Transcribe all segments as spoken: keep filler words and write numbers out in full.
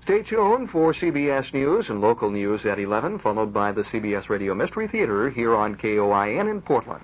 Stay tuned for C B S News and local news at eleven, followed by the C B S Radio Mystery Theater here on K O I N in Portland.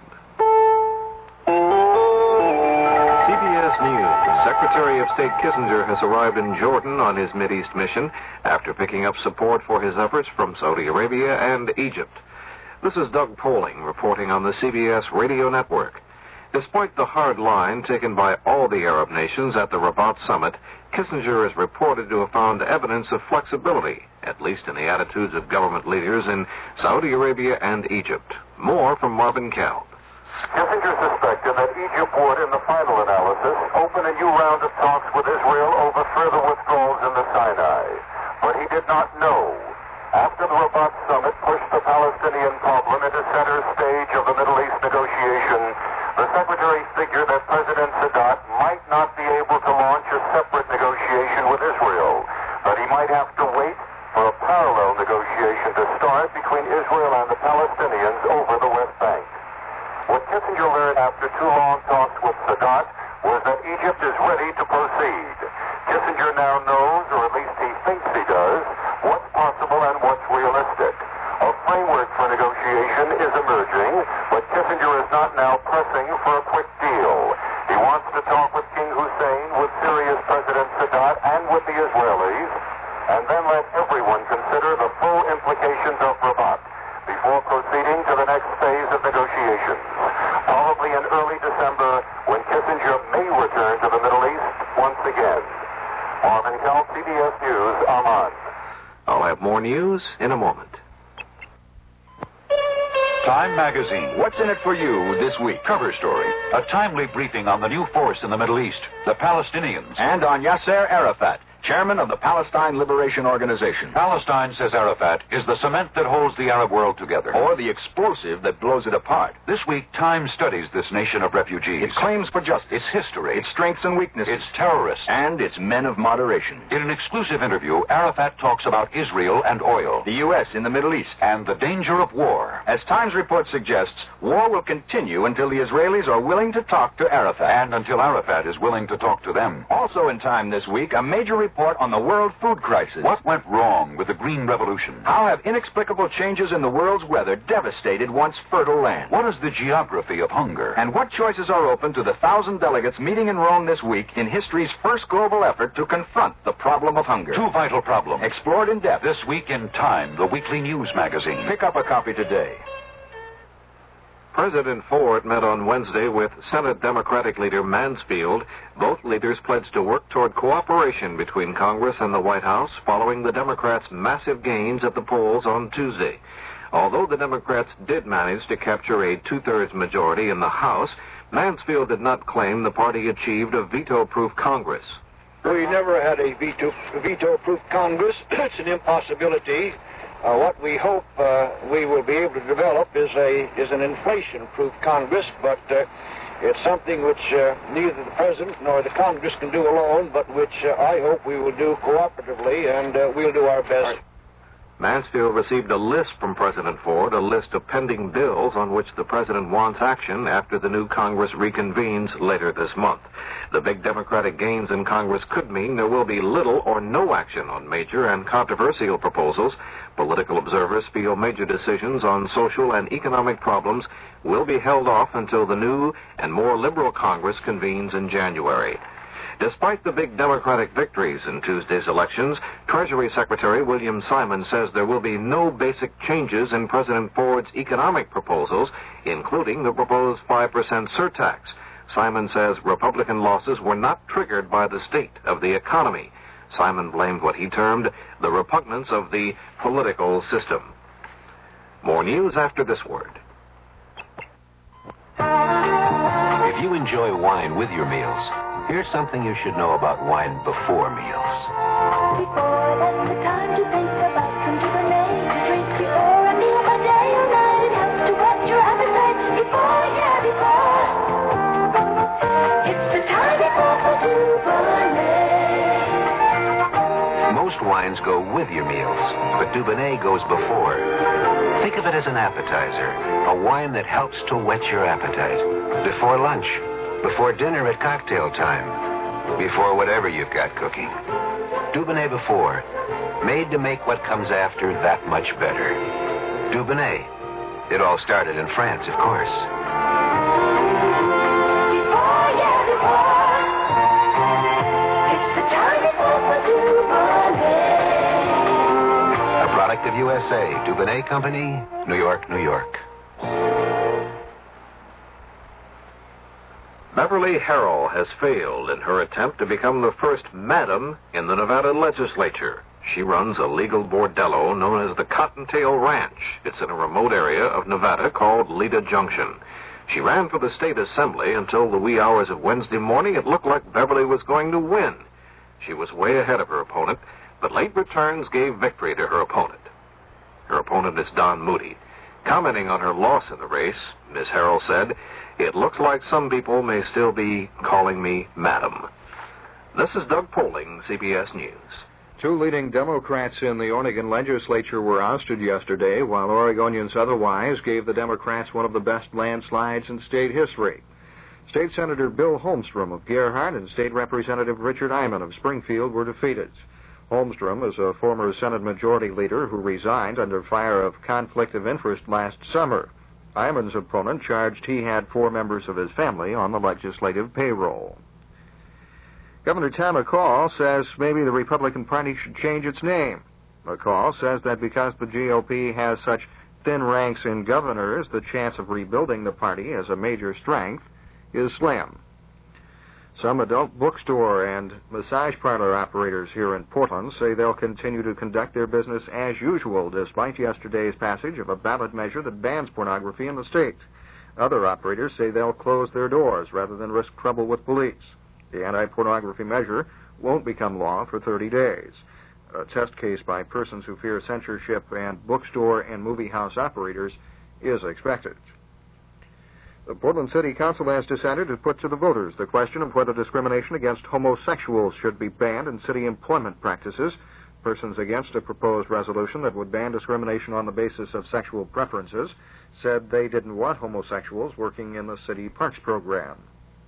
C B S News. Secretary of State Kissinger has arrived in Jordan on his Mideast mission after picking up support for his efforts from Saudi Arabia and Egypt. This is Doug Poling reporting on the C B S Radio Network. Despite the hard line taken by all the Arab nations at the Rabat summit, Kissinger is reported to have found evidence of flexibility, at least in the attitudes of government leaders in Saudi Arabia and Egypt. More from Marvin Kalb. Kissinger suspected that Egypt would, in the final analysis, open a new round of talks with Israel over further withdrawals in the Sinai. But he did not know. After the Rabat summit pushed the Palestinian problem into center stage of the Middle East negotiation, the Secretary figured that President Sadat might not be able to launch a separate negotiation with Israel, but he might have to wait for a parallel negotiation to start between Israel and the Palestinians over the West Bank. What Kissinger learned after two long talks with Sadat was that Egypt is ready to proceed. Kissinger now knows, or at least he thinks he does, what's possible and what's realistic. A framework for negotiation is emerging, but Kissinger is not now pressing for a quick deal. He wants to talk with King Hussein, with Syria's President Sadat, and with the Israelis, and then let everyone consider the full implications of Rabat before proceeding to the next phase of negotiations. Probably in early December, when Kissinger may return to the Middle East once again. Marvin Kalb, C B S News, Amman. I'll have more news in a moment. Time Magazine. What's in it for you this week? Cover story. A timely briefing on the new force in the Middle East, the Palestinians. And on Yasser Arafat, chairman of the Palestine Liberation Organization. Palestine, says Arafat, is the cement that holds the Arab world together. Or the explosive that blows it apart. This week, Time studies this nation of refugees. Its claims for justice. Its history. Its strengths and weaknesses. Its terrorists. And its men of moderation. In an exclusive interview, Arafat talks about Israel and oil. The U S in the Middle East. And the danger of war. As Times report suggests, war will continue until the Israelis are willing to talk to Arafat. And until Arafat is willing to talk to them. Also in Time this week, a major report on the world food crisis. What went wrong with the Green Revolution? How have inexplicable changes in the world's weather devastated once fertile land? What is the geography of hunger? And what choices are open to the thousand delegates meeting in Rome this week in history's first global effort to confront the problem of hunger? Two vital problems. Explored in depth. This week in Time, the weekly news magazine. Pick up a copy today. President Ford met on Wednesday with Senate Democratic leader Mansfield. Both leaders pledged to work toward cooperation between Congress and the White House following the Democrats' massive gains at the polls on Tuesday. Although the Democrats did manage to capture a two-thirds majority in the House, Mansfield did not claim the party achieved a veto-proof Congress. We never had a veto, veto-proof Congress. It's an impossibility. Uh, what we hope uh, we will be able to develop is a is an inflation-proof Congress, but uh, it's something which uh, neither the President nor the Congress can do alone, but which uh, I hope we will do cooperatively, and uh, we'll do our best. Mansfield received a list from President Ford, a list of pending bills on which the President wants action after the new Congress reconvenes later this month. The big Democratic gains in Congress could mean there will be little or no action on major and controversial proposals. Political observers feel major decisions on social and economic problems will be held off until the new and more liberal Congress convenes in January. Despite the big Democratic victories in Tuesday's elections, Treasury Secretary William Simon says there will be no basic changes in President Ford's economic proposals, including the proposed five percent surtax. Simon says Republican losses were not triggered by the state of the economy. Simon blamed what he termed the repugnance of the political system. More news after this word. If you enjoy wine with your meals, here's something you should know about wine before meals. Before, that's the time to think about some Dubonnet to drink before a meal by day or night. It helps to whet your appetite before, yeah, before. It's the time before for Dubonnet. Most wines go with your meals, but Dubonnet goes before. Think of it as an appetizer, a wine that helps to whet your appetite. Before lunch, before dinner at cocktail time, before whatever you've got cooking. Dubonnet before, made to make what comes after that much better. Dubonnet. It all started in France, of course. Before, yeah, before. It's the time before for Dubonnet. A product of U S A. Dubonnet Company, New York, New York. Beverly Harrell has failed in her attempt to become the first madam in the Nevada legislature. She runs a legal bordello known as the Cottontail Ranch. It's in a remote area of Nevada called Lita Junction. She ran for the state assembly until the wee hours of Wednesday morning. It looked like Beverly was going to win. She was way ahead of her opponent, but late returns gave victory to her opponent. Her opponent is Don Moody. Commenting on her loss in the race, Miz Harrell said, "It looks like some people may still be calling me madam." This is Doug Poling, C B S News. Two leading Democrats in the Oregon legislature were ousted yesterday, while Oregonians otherwise gave the Democrats one of the best landslides in state history. State Senator Bill Holmstrom of Gerhardt and State Representative Richard Eyman of Springfield were defeated. Holmstrom is a former Senate Majority Leader who resigned under fire of conflict of interest last summer. Eyman's opponent charged he had four members of his family on the legislative payroll. Governor Tom McCall says maybe the Republican Party should change its name. McCall says that because the G O P has such thin ranks in governors, the chance of rebuilding the party as a major strength is slim. Some adult bookstore and massage parlor operators here in Portland say they'll continue to conduct their business as usual despite yesterday's passage of a ballot measure that bans pornography in the state. Other operators say they'll close their doors rather than risk trouble with police. The anti-pornography measure won't become law for thirty days. A test case by persons who fear censorship and bookstore and movie house operators is expected. The Portland City Council has decided to put to the voters the question of whether discrimination against homosexuals should be banned in city employment practices. Persons against a proposed resolution that would ban discrimination on the basis of sexual preferences said they didn't want homosexuals working in the city parks program.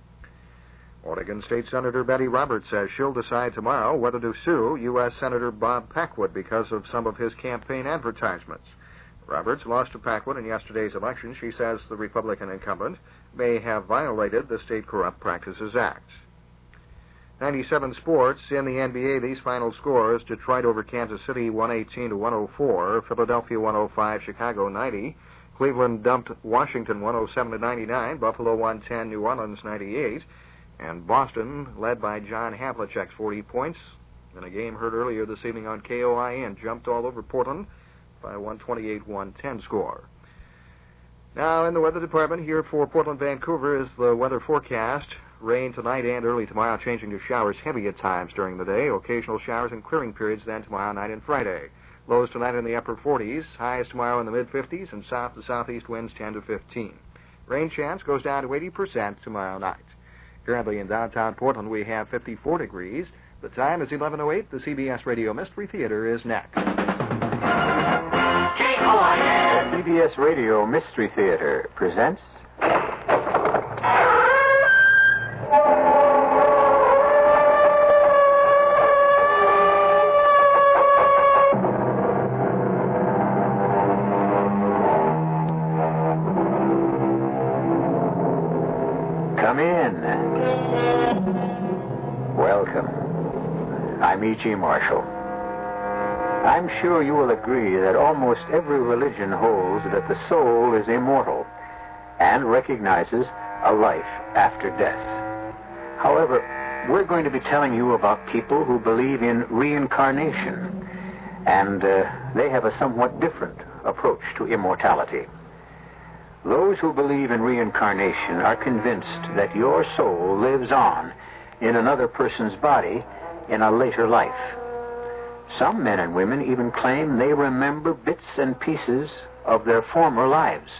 Oregon State Senator Betty Roberts says she'll decide tomorrow whether to sue U S Senator Bob Packwood because of some of his campaign advertisements. Roberts lost to Packwood in yesterday's election. She says the Republican incumbent may have violated the State Corrupt Practices Act. ninety-seven Sports. In the N B A, these final scores: Detroit over Kansas City one eighteen to one oh four, Philadelphia one oh five, Chicago ninety, Cleveland dumped Washington one oh seven to ninety-nine, Buffalo one ten, New Orleans ninety-eight, and Boston led by John Havlicek's forty points in a game heard earlier this evening on K O I N, jumped all over Portland by a one twenty-eight one ten score. Now, in the weather department here for Portland, Vancouver, is the weather forecast. Rain tonight and early tomorrow, changing to showers heavy at times during the day. Occasional showers and clearing periods then tomorrow night and Friday. Lows tonight in the upper forties. Highs tomorrow in the mid-fifties, and south to southeast winds ten to fifteen. Rain chance goes down to eighty percent tomorrow night. Currently in downtown Portland, we have fifty-four degrees. The time is eleven oh eight. The C B S Radio Mystery Theater is next. K O I N. The C B S Radio Mystery Theater presents... Come in. Welcome. I'm E G. Marshall. I'm sure you will agree that almost every religion holds that the soul is immortal and recognizes a life after death. However, we're going to be telling you about people who believe in reincarnation, and uh, they have a somewhat different approach to immortality. Those who believe in reincarnation are convinced that your soul lives on in another person's body in a later life. Some men and women even claim they remember bits and pieces of their former lives.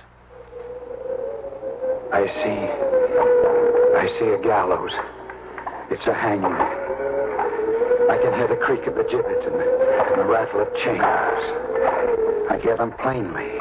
I see... I see a gallows. It's a hanging. I can hear the creak of the gibbet and the, and the rattle of chains. I hear them plainly.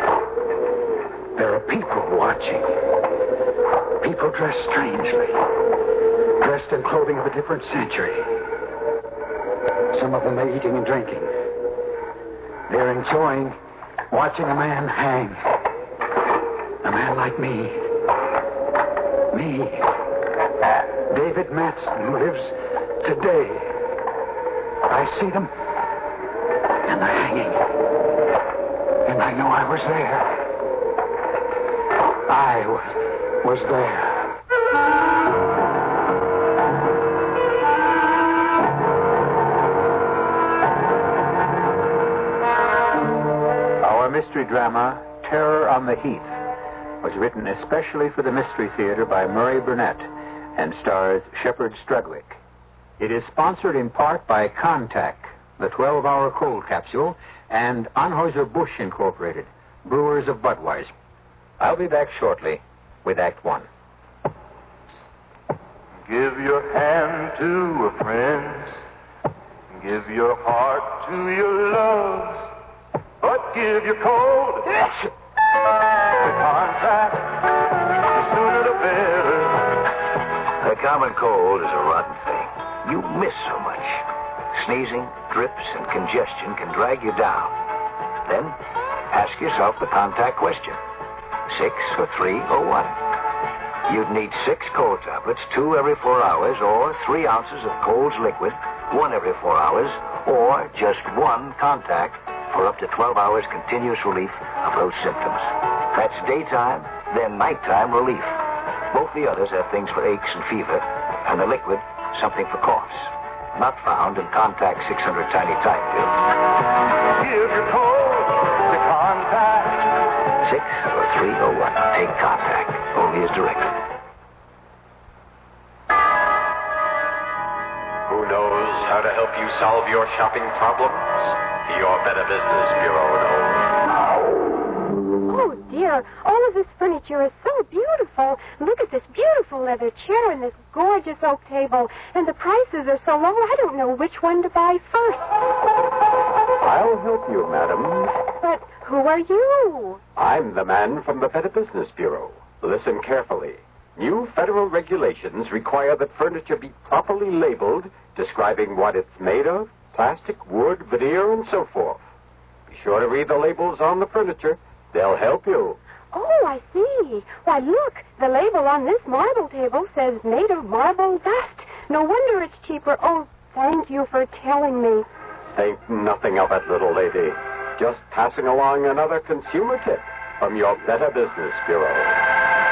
There are people watching. People dressed strangely. dressed in clothing of a different century. Some of them are eating and drinking. They're enjoying watching a man hang. A man like me. Me. David Matson, who lives today. I see them, and they're hanging. And I know I was there. I was, was there. Our mystery drama, Terror on the Heath, was written especially for the Mystery Theater by Murray Burnett and stars Shepard Strudwick. It is sponsored in part by Contact, the twelve-hour cold capsule, and Anheuser-Busch Incorporated, brewers of Budweiser. I'll be back shortly with Act One. Give your hand to a friend. Give your heart to your love. But give your cold to Contact. The sooner the better. The common cold is a rotten thing. You miss so much. Sneezing, drips, and congestion can drag you down. Then, ask yourself the Contact question. Six or three or one? You'd need six cold tablets, two every four hours, or three ounces of Cold's liquid, one every four hours, or just one Contact for up to twelve hours continuous relief of those symptoms. That's daytime, then nighttime relief. Both the others have things for aches and fever, and the liquid, something for coughs. Not found in Contact six hundred tiny type pills. Give your cold to Contact. Six or three or one. Take Contact. Only as directed. Who knows how to help you solve your shopping problems? Your Better Business Bureau knows. Oh, dear. All of this furniture is so beautiful. Look at this beautiful leather chair and this gorgeous oak table. And the prices are so low, I don't know which one to buy first. I'll help you, madam. But who are you? I'm the man from the Better Business Bureau. Listen carefully. New federal regulations require that furniture be properly labeled, describing what it's made of, plastic, wood, veneer, and so forth. Be sure to read the labels on the furniture. They'll help you. Oh, I see. Why, look, the label on this marble table says made of marble dust. No wonder it's cheaper. Oh, thank you for telling me. Think nothing of it, little lady. Just passing along another consumer tip from your Better Business Bureau.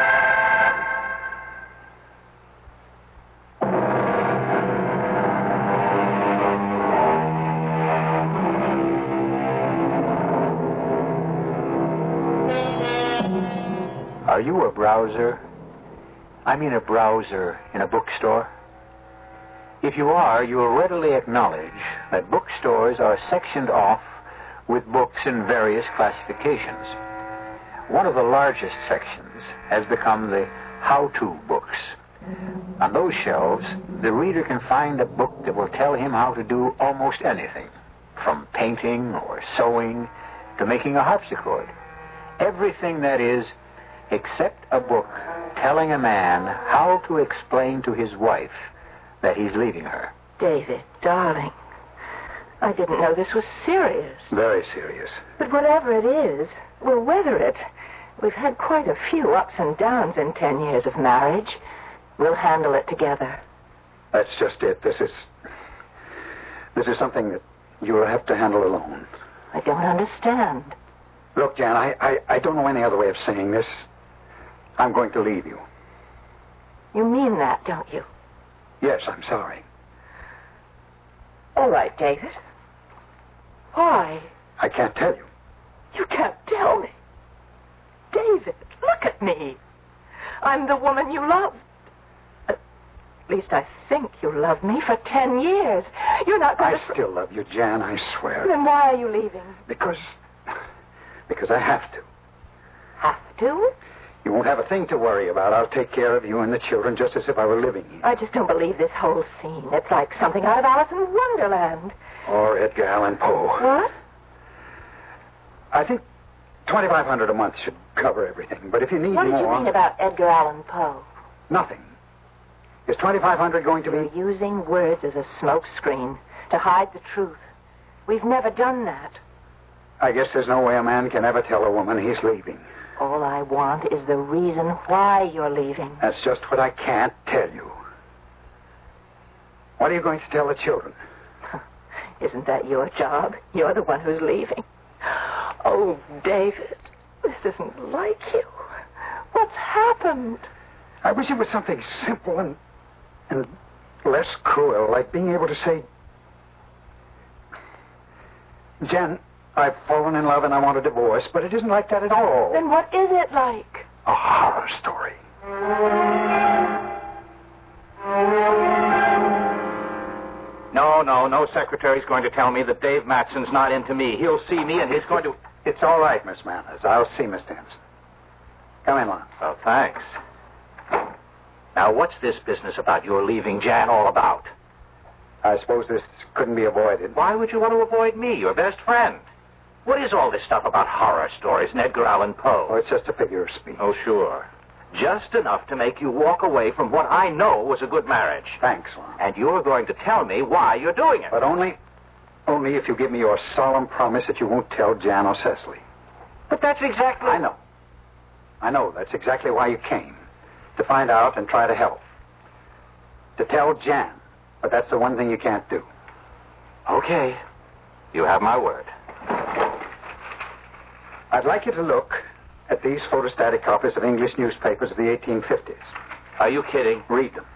Are you a browser? I mean a browser in a bookstore? If you are, you will readily acknowledge that bookstores are sectioned off with books in various classifications. One of the largest sections has become the how-to books. On those shelves, the reader can find a book that will tell him how to do almost anything, from painting or sewing to making a harpsichord. Everything, that is, except a book telling a man how to explain to his wife that he's leaving her. David, darling, I didn't know this was serious. Very serious. But whatever it is, we'll weather it. We've had quite a few ups and downs in ten years of marriage. We'll handle it together. That's just it. This is... This is something that you'll have to handle alone. I don't understand. Look, Jan, I, I, I don't know any other way of saying this. I'm going to leave you. You mean that, don't you? Yes, I'm sorry. All right, David. Why? I can't tell you. You can't tell me. David, look at me. I'm the woman you loved. At least I think you loved me for ten years. You're not going I to... I still love you, Jan, I swear. Then why are you leaving? Because... Because I have to. Have to? You won't have a thing to worry about. I'll take care of you and the children just as if I were living here. I just don't believe this whole scene. It's like something out of Alice in Wonderland. Or Edgar Allan Poe. What? I think twenty-five hundred dollars a month should cover everything. But if you need what more... What did you mean about Edgar Allan Poe? Nothing. Is twenty-five hundred going to be... You're using words as a smokescreen to hide the truth. We've never done that. I guess there's no way a man can ever tell a woman he's leaving. All I want is the reason why you're leaving. That's just what I can't tell you. What are you going to tell the children? Isn't that your job? You're the one who's leaving. Oh, David, this isn't like you. What's happened? I wish it was something simple and and less cruel, like being able to say, Jan, I've fallen in love and I want a divorce, but it isn't like that at all. Then what is it like? A horror story. No, no, no secretary's going to tell me that Dave Matson's not into me. He'll see me and he's going to... It's all right, Miss Manners. I'll see Miss Dempsey. Come in, Lon. Oh, thanks. Now, what's this business about your leaving Jan all about? I suppose this couldn't be avoided. Why would you want to avoid me, your best friend? What is all this stuff about horror stories and Edgar Allan Poe? Oh, it's just a figure of speech. Oh, sure. Just enough to make you walk away from what I know was a good marriage. Thanks, Lon. And you're going to tell me why you're doing it. But only, only if you give me your solemn promise that you won't tell Jan or Cecily. But that's exactly... I know. I know. That's exactly why you came. To find out and try to help. To tell Jan. But that's the one thing you can't do. Okay. You have my word. I'd like you to look at these photostatic copies of English newspapers of the eighteen fifties. Are you kidding? Read them.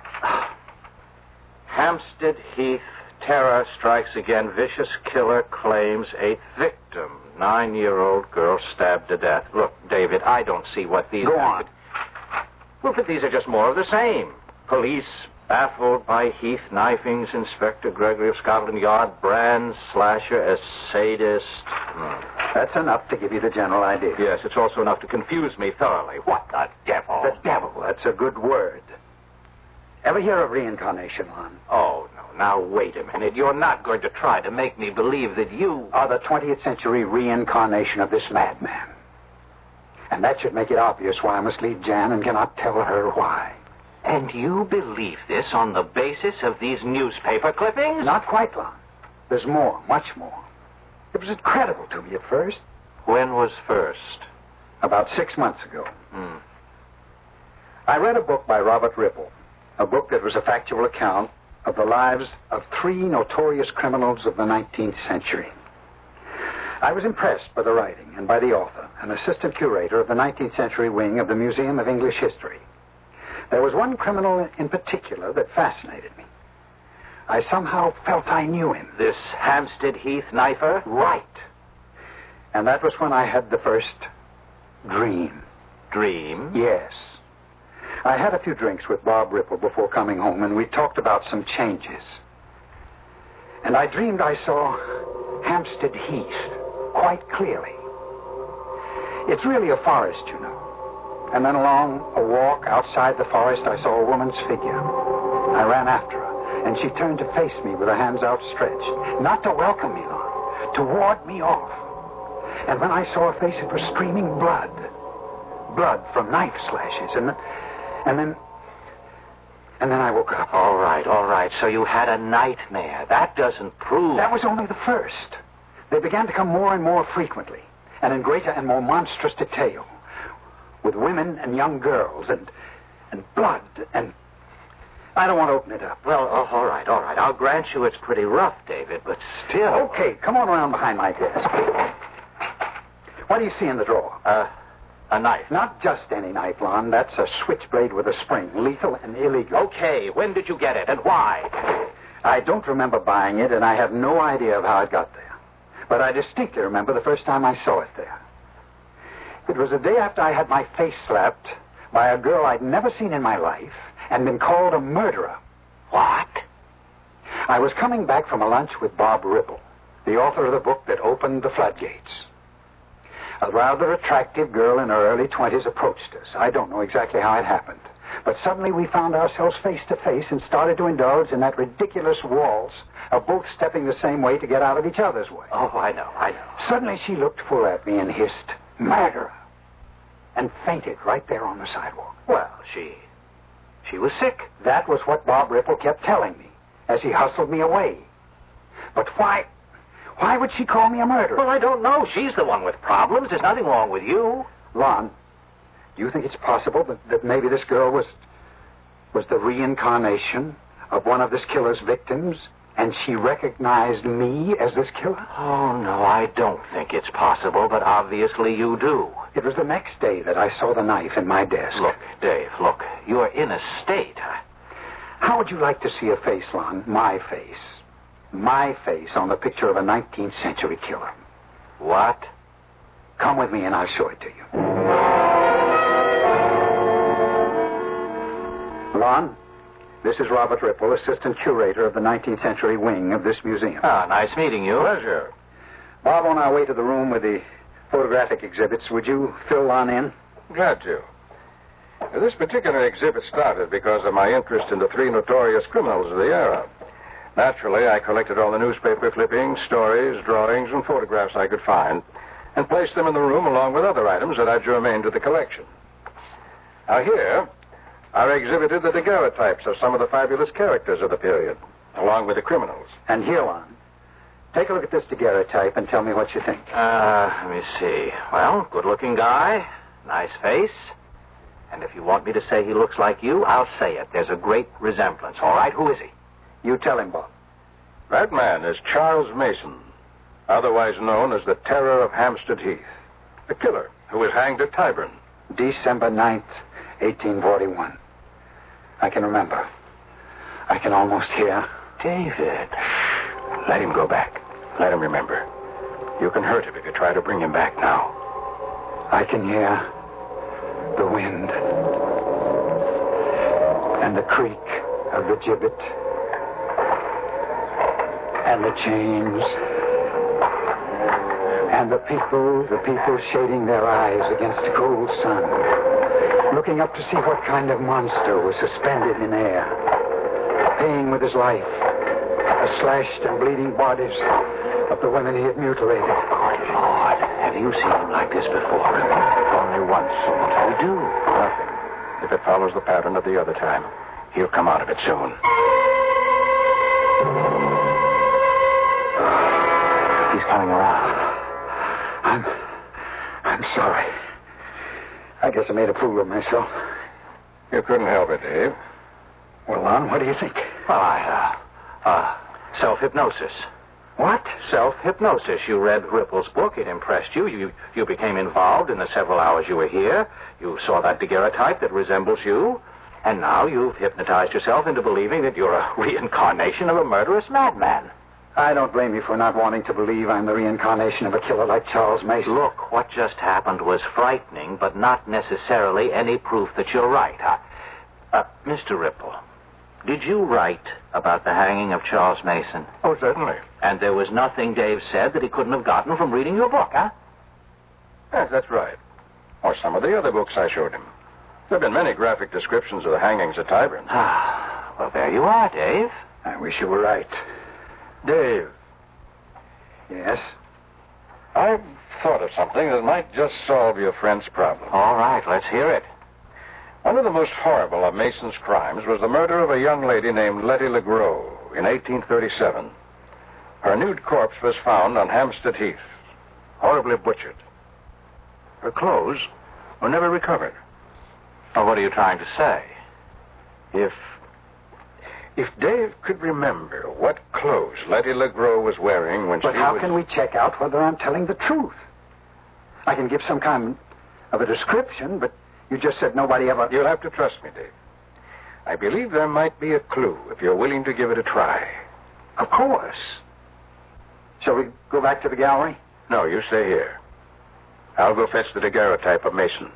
Hampstead Heath, terror strikes again. Vicious killer claims eighth victim. Nine-year-old girl stabbed to death. Look, David, I don't see what these... Go on. Well, but these are just more of the same. Police baffled by Heath knifings. Inspector Gregory of Scotland Yard brands slasher as sadist. Hmm. That's enough to give you the general idea. Yes, it's also enough to confuse me thoroughly. What the devil? The devil. That's a good word. Ever hear of reincarnation, Lon? Oh, no. Now, wait a minute. You're not going to try to make me believe that you... are the twentieth century reincarnation of this madman. And that should make it obvious why I must leave Jan and cannot tell her why. And you believe this on the basis of these newspaper clippings? Not quite, Lon. There's more, much more. It was incredible to me at first. When was first? About six months ago. Hmm. I read a book by Robert Ripple, a book that was a factual account of the lives of three notorious criminals of the nineteenth century. I was impressed by the writing and by the author, an assistant curator of the nineteenth century wing of the Museum of English History. There was one criminal in particular that fascinated me. I somehow felt I knew him. This Hampstead Heath knifer? Right. And that was when I had the first dream. Dream? Yes. I had a few drinks with Bob Ripple before coming home, and we talked about some changes. And I dreamed I saw Hampstead Heath quite clearly. It's really a forest, you know. And then along a walk outside the forest, I saw a woman's figure. I ran after her, and she turned to face me with her hands outstretched. Not to welcome me, Lon, to ward me off. And when I saw her face, it was streaming blood. Blood from knife slashes. And then, and then, and then I woke up. All right, all right. So you had a nightmare. That doesn't prove... That was only the first. They began to come more and more frequently, and in greater and more monstrous detail, with women and young girls, and and blood, and... I don't want to open it up. Well, oh, all right, all right. I'll grant you it's pretty rough, David, but still... Okay, come on around behind my desk. What do you see in the drawer? Uh, a knife. Not just any knife, Lon. That's a switchblade with a spring, lethal and illegal. Okay, when did you get it, and why? I don't remember buying it, and I have no idea of how it got there. But I distinctly remember the first time I saw it there. It was the day after I had my face slapped by a girl I'd never seen in my life and been called a murderer. What? I was coming back from a lunch with Bob Ripple, the author of the book that opened the floodgates. A rather attractive girl in her early twenties approached us. I don't know exactly how it happened, but suddenly we found ourselves face to face and started to indulge in that ridiculous waltz of both stepping the same way to get out of each other's way. Oh, I know, I know. Suddenly she looked full at me and hissed, "Murderer," and fainted right there on the sidewalk. Well, she She was sick. That was what Bob Ripple kept telling me as he hustled me away. But why... Why would she call me a murderer? Well, I don't know. She's the one with problems. There's nothing wrong with you. Lon, do you think it's possible that, that maybe this girl was... was the reincarnation of one of this killer's victims, and she recognized me as this killer? Oh, no, I don't think it's possible, but obviously you do. It was the next day that I saw the knife in my desk. Look, Dave, look, you're in a state. Huh? How would you like to see a face, Lon? My face. My face on the picture of a nineteenth century killer. What? Come with me and I'll show it to you. Lon, this is Robert Ripple, assistant curator of the nineteenth century wing of this museum. Ah, nice meeting you. Pleasure. Bob, on our way to the room with the photographic exhibits, would you fill Lon in? Glad to. This particular exhibit started because of my interest in the three notorious criminals of the era. Naturally, I collected all the newspaper clippings, stories, drawings, and photographs I could find, and placed them in the room along with other items that are germane to the collection. Now here are exhibited the daguerreotypes of some of the fabulous characters of the period, along with the criminals. And here, Lon, take a look at this daguerreotype and tell me what you think. Uh, let me see. Well, good-looking guy, nice face. And if you want me to say he looks like you, I'll say it. There's a great resemblance. All right, who is he? You tell him, Bob. That man is Charles Mason, otherwise known as the Terror of Hampstead Heath, the killer who was hanged at Tyburn. December ninth, eighteen forty-one. I can remember. I can almost hear. David. Let him go back. Let him remember. You can hurt him if you try to bring him back now. I can hear the wind and the creak of the gibbet and the chains and the people, the people shading their eyes against the cold sun, looking up to see what kind of monster was suspended in air, paying with his life the slashed and bleeding bodies of the women he had mutilated. Good Lord, have you seen him like this before? Only once. What do we do? Nothing. If it follows the pattern of the other time, he'll come out of it soon. He's coming around. I'm... I'm sorry. I guess I made a fool of myself. You couldn't help it, Dave. Well, Lon, what do you think? Well, I, uh, uh, self-hypnosis. What? Self-hypnosis. You read Ripple's book. It impressed you. You you became involved in the several hours you were here. You saw that daguerreotype that resembles you. And now you've hypnotized yourself into believing that you're a reincarnation of a murderous madman. I don't blame you for not wanting to believe I'm the reincarnation of a killer like Charles Mason. Look, what just happened was frightening, but not necessarily any proof that you're right. Huh? Uh, Mister Ripple, did you write about the hanging of Charles Mason? Oh, certainly. And there was nothing Dave said that he couldn't have gotten from reading your book, huh? Yes, that's right. Or some of the other books I showed him. There have been many graphic descriptions of the hangings at Tyburn. Ah, well, there you are, Dave. I wish you were right. Dave. Yes? I've thought of something that might just solve your friend's problem. All right, let's hear it. One of the most horrible of Mason's crimes was the murder of a young lady named Letty LeGros in eighteen thirty-seven. Her nude corpse was found on Hampstead Heath, horribly butchered. Her clothes were never recovered. Well, what are you trying to say? If... If Dave could remember what clothes Letty LeGros was wearing when but she was... But how was... can we check out whether I'm telling the truth? I can give some kind of a description, but you just said nobody ever... You'll have to trust me, Dave. I believe there might be a clue if you're willing to give it a try. Of course. Shall we go back to the gallery? No, you stay here. I'll go fetch the daguerreotype of Mason.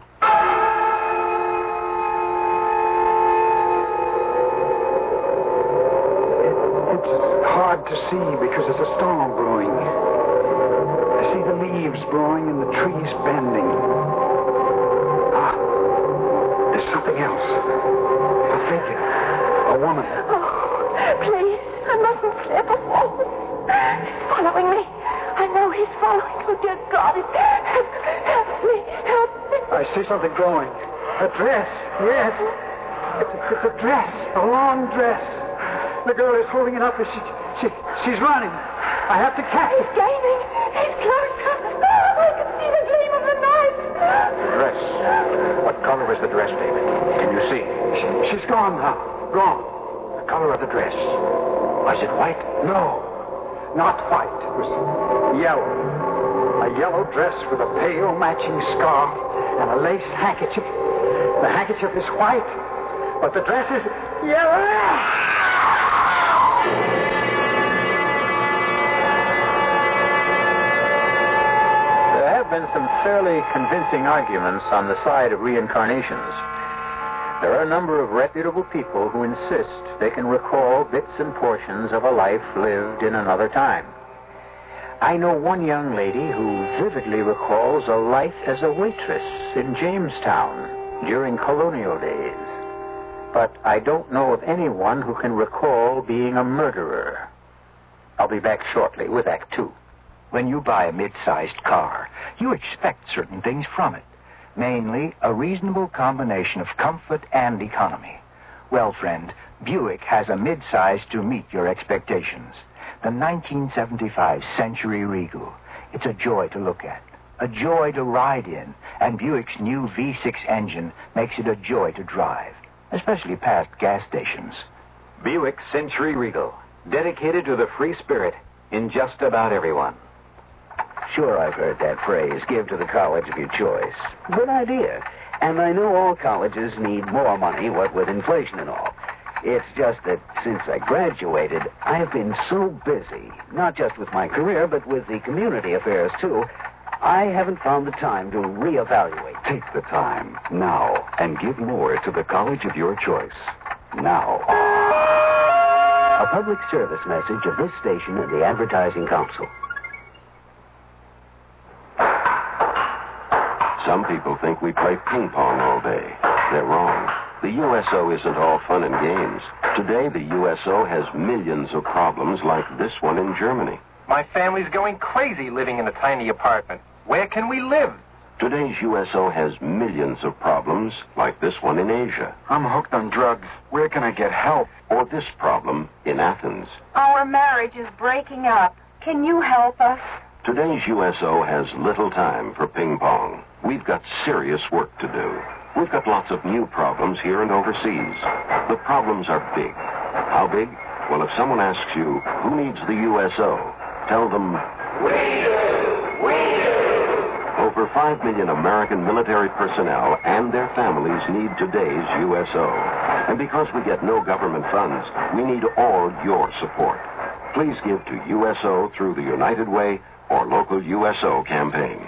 Hard to see because there's a storm brewing. I see the leaves blowing and the trees bending. Ah, there's something else. A figure. A woman. Oh, please, I mustn't slip. Oh, he's following me. I know he's following. Oh, dear God, help, help me, help me. I see something glowing. A dress, yes. It's a, it's a dress, a long dress. The girl is holding it up as she, she, she's running. I have to catch He's it. gaining. He's closer. Oh, I can see the gleam of the knife. The dress. What color is the dress, David? Can you see? She, she's gone now. Gone. The color of the dress. Was it white? No, not white. It was yellow. A yellow dress with a pale matching scarf and a lace handkerchief. The handkerchief is white, but the dress is yellow. There have been some fairly convincing arguments on the side of reincarnations. There are a number of reputable people who insist they can recall bits and portions of a life lived in another time. I know one young lady who vividly recalls a life as a waitress in Jamestown during colonial days. But I don't know of anyone who can recall being a murderer. I'll be back shortly with Act Two. When you buy a mid-sized car, you expect certain things from it. Mainly, a reasonable combination of comfort and economy. Well, friend, Buick has a mid-size to meet your expectations. The nineteen seventy-five Century Regal. It's a joy to look at, a joy to ride in, and Buick's new V six engine makes it a joy to drive, especially past gas stations. Buick Century Regal, dedicated to the free spirit in just about everyone. Sure, I've heard that phrase, give to the college of your choice. Good idea. And I know all colleges need more money, what with inflation and all. It's just that since I graduated, I've been so busy, not just with my career, but with the community affairs, too, I haven't found the time to reevaluate. Take the time now and give more to the college of your choice. Now. A public service message of this station and the Advertising Council. Some people think we play ping pong all day. They're wrong. The U S O isn't all fun and games. Today, the U S O has millions of problems like this one in Germany. My family's going crazy living in a tiny apartment. Where can we live? Today's U S O has millions of problems like this one in Asia. I'm hooked on drugs. Where can I get help? Or this problem in Athens. Our marriage is breaking up. Can you help us? Today's U S O has little time for ping pong. We've got serious work to do. We've got lots of new problems here and overseas. The problems are big. How big? Well, if someone asks you, who needs the U S O? Tell them, we do! We do! Over five million American military personnel and their families need today's U S O. And because we get no government funds, we need all your support. Please give to U S O through the United Way or local U S O campaign.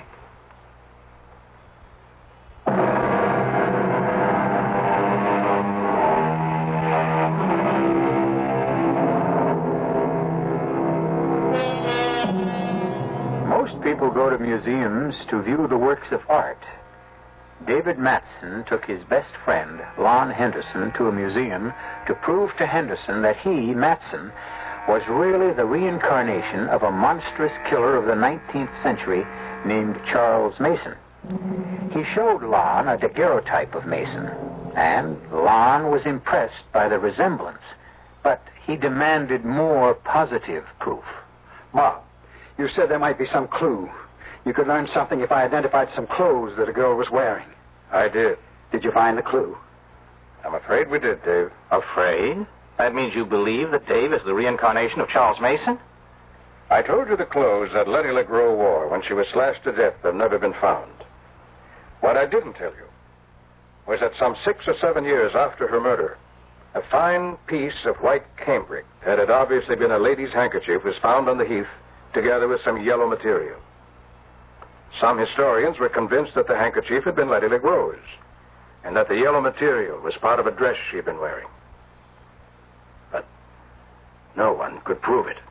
People go to museums to view the works of art. David Matson took his best friend, Lon Henderson, to a museum to prove to Henderson that he, Matson, was really the reincarnation of a monstrous killer of the nineteenth century named Charles Mason. He showed Lon a daguerreotype of Mason, and Lon was impressed by the resemblance, but he demanded more positive proof. Ma, you said there might be some clue. You could learn something if I identified some clothes that a girl was wearing. I did. Did you find the clue? I'm afraid we did, Dave. Afraid? That means you believe that Dave is the reincarnation of Charles Mason? I told you the clothes that Letty LeGros wore when she was slashed to death have never been found. What I didn't tell you was that some six or seven years after her murder, a fine piece of white cambric that had obviously been a lady's handkerchief was found on the heath together with some yellow material. Some historians were convinced that the handkerchief had been Letty LeGros and that the yellow material was part of a dress she'd been wearing. But no one could prove it.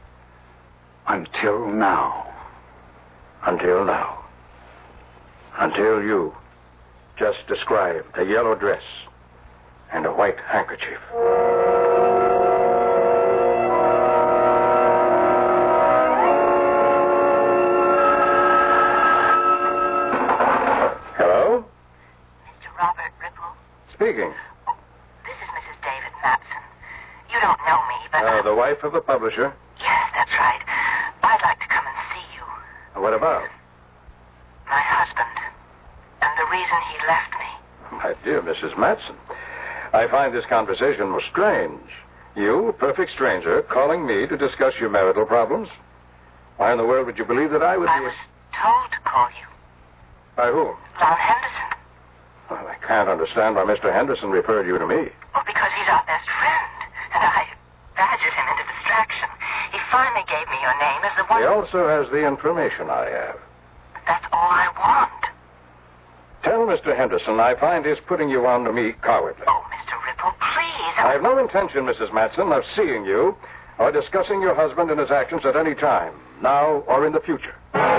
Until now. Until now. Until you just described a yellow dress and a white handkerchief. Hello? Mister Robert Ripple? Speaking. wife of a publisher? Yes, that's right. I'd like to come and see you. What about? My husband. And the reason he left me. My dear Missus Matson, I find this conversation most strange. You, a perfect stranger, calling me to discuss your marital problems? Why in the world would you believe that I would I be... was told to call you. By whom? Lon Henderson. Well, I can't understand why Mister Henderson referred you to me. Well, because he's our best friend. And I badgered him into distraction. He finally gave me your name as the one... He also has the information I have. But that's all I want. Tell Mister Henderson I find his putting you on to me cowardly. Oh, Mister Ripple, please. I have no intention, Missus Matson, of seeing you or discussing your husband and his actions at any time, now or in the future.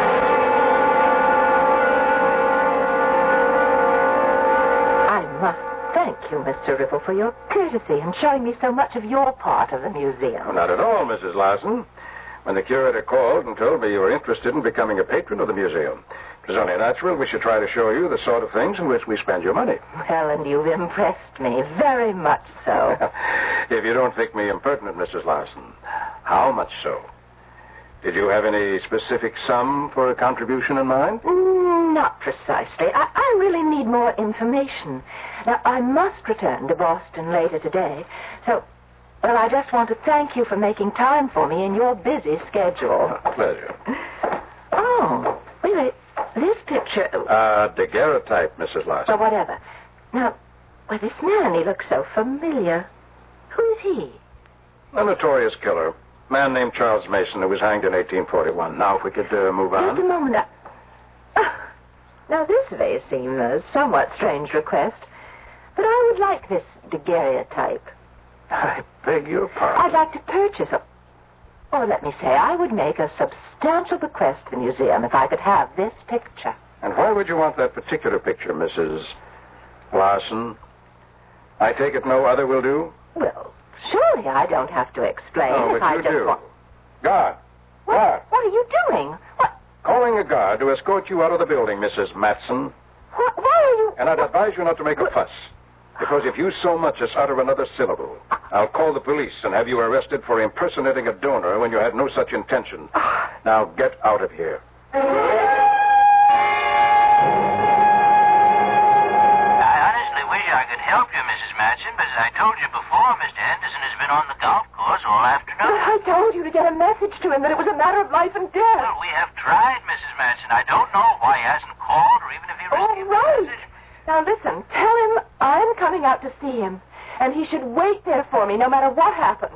I must thank you, Mister Ripple, for your courtesy in showing me so much of your part of the museum. Oh, not at all, Missus Larson. When the curator called and told me you were interested in becoming a patron of the museum, it was only natural we should try to show you the sort of things in which we spend your money. Well, and you've impressed me very much so. If you don't think me impertinent, Missus Larson, how much so? Did you have any specific sum for a contribution in mind? Mm, not precisely. I, I really need more information. Now, I must return to Boston later today, so... Well, I just want to thank you for making time for me in your busy schedule. A pleasure. Oh, wait, wait. This picture... Uh, daguerreotype, Missus Larson. Or whatever. Now, well, this man, he looks so familiar. Who is he? A notorious killer. A man named Charles Mason who was hanged in eighteen forty-one. Now, if we could uh, move on. Just a moment. I... Oh, now, this may seem a somewhat strange request, but I would like this daguerreotype. I beg your pardon? I'd like to purchase a... Or let me say, I would make a substantial bequest to the museum if I could have this picture. And why would you want that particular picture, Missus Larson? I take it no other will do? Well, surely I don't have to explain. No, if but I you just do. Want... Guard. What? Guard. What are you doing? What? Calling a guard to escort you out of the building, Missus Matson. What? Why are you... And I'd advise you not to make a fuss. Because if you so much as utter another syllable, I'll call the police and have you arrested for impersonating a donor when you had no such intention. Now get out of here. I honestly wish I could help you, Missus Matson, but as I told you before, Mister Henderson has been on the golf course all afternoon. But I told you to get a message to him that it was a matter of life and death. Well, we have tried, Missus Matson. I don't know why he hasn't called or even if he received oh, right. a message. Now, listen, tell him I'm coming out to see him, and he should wait there for me no matter what happens.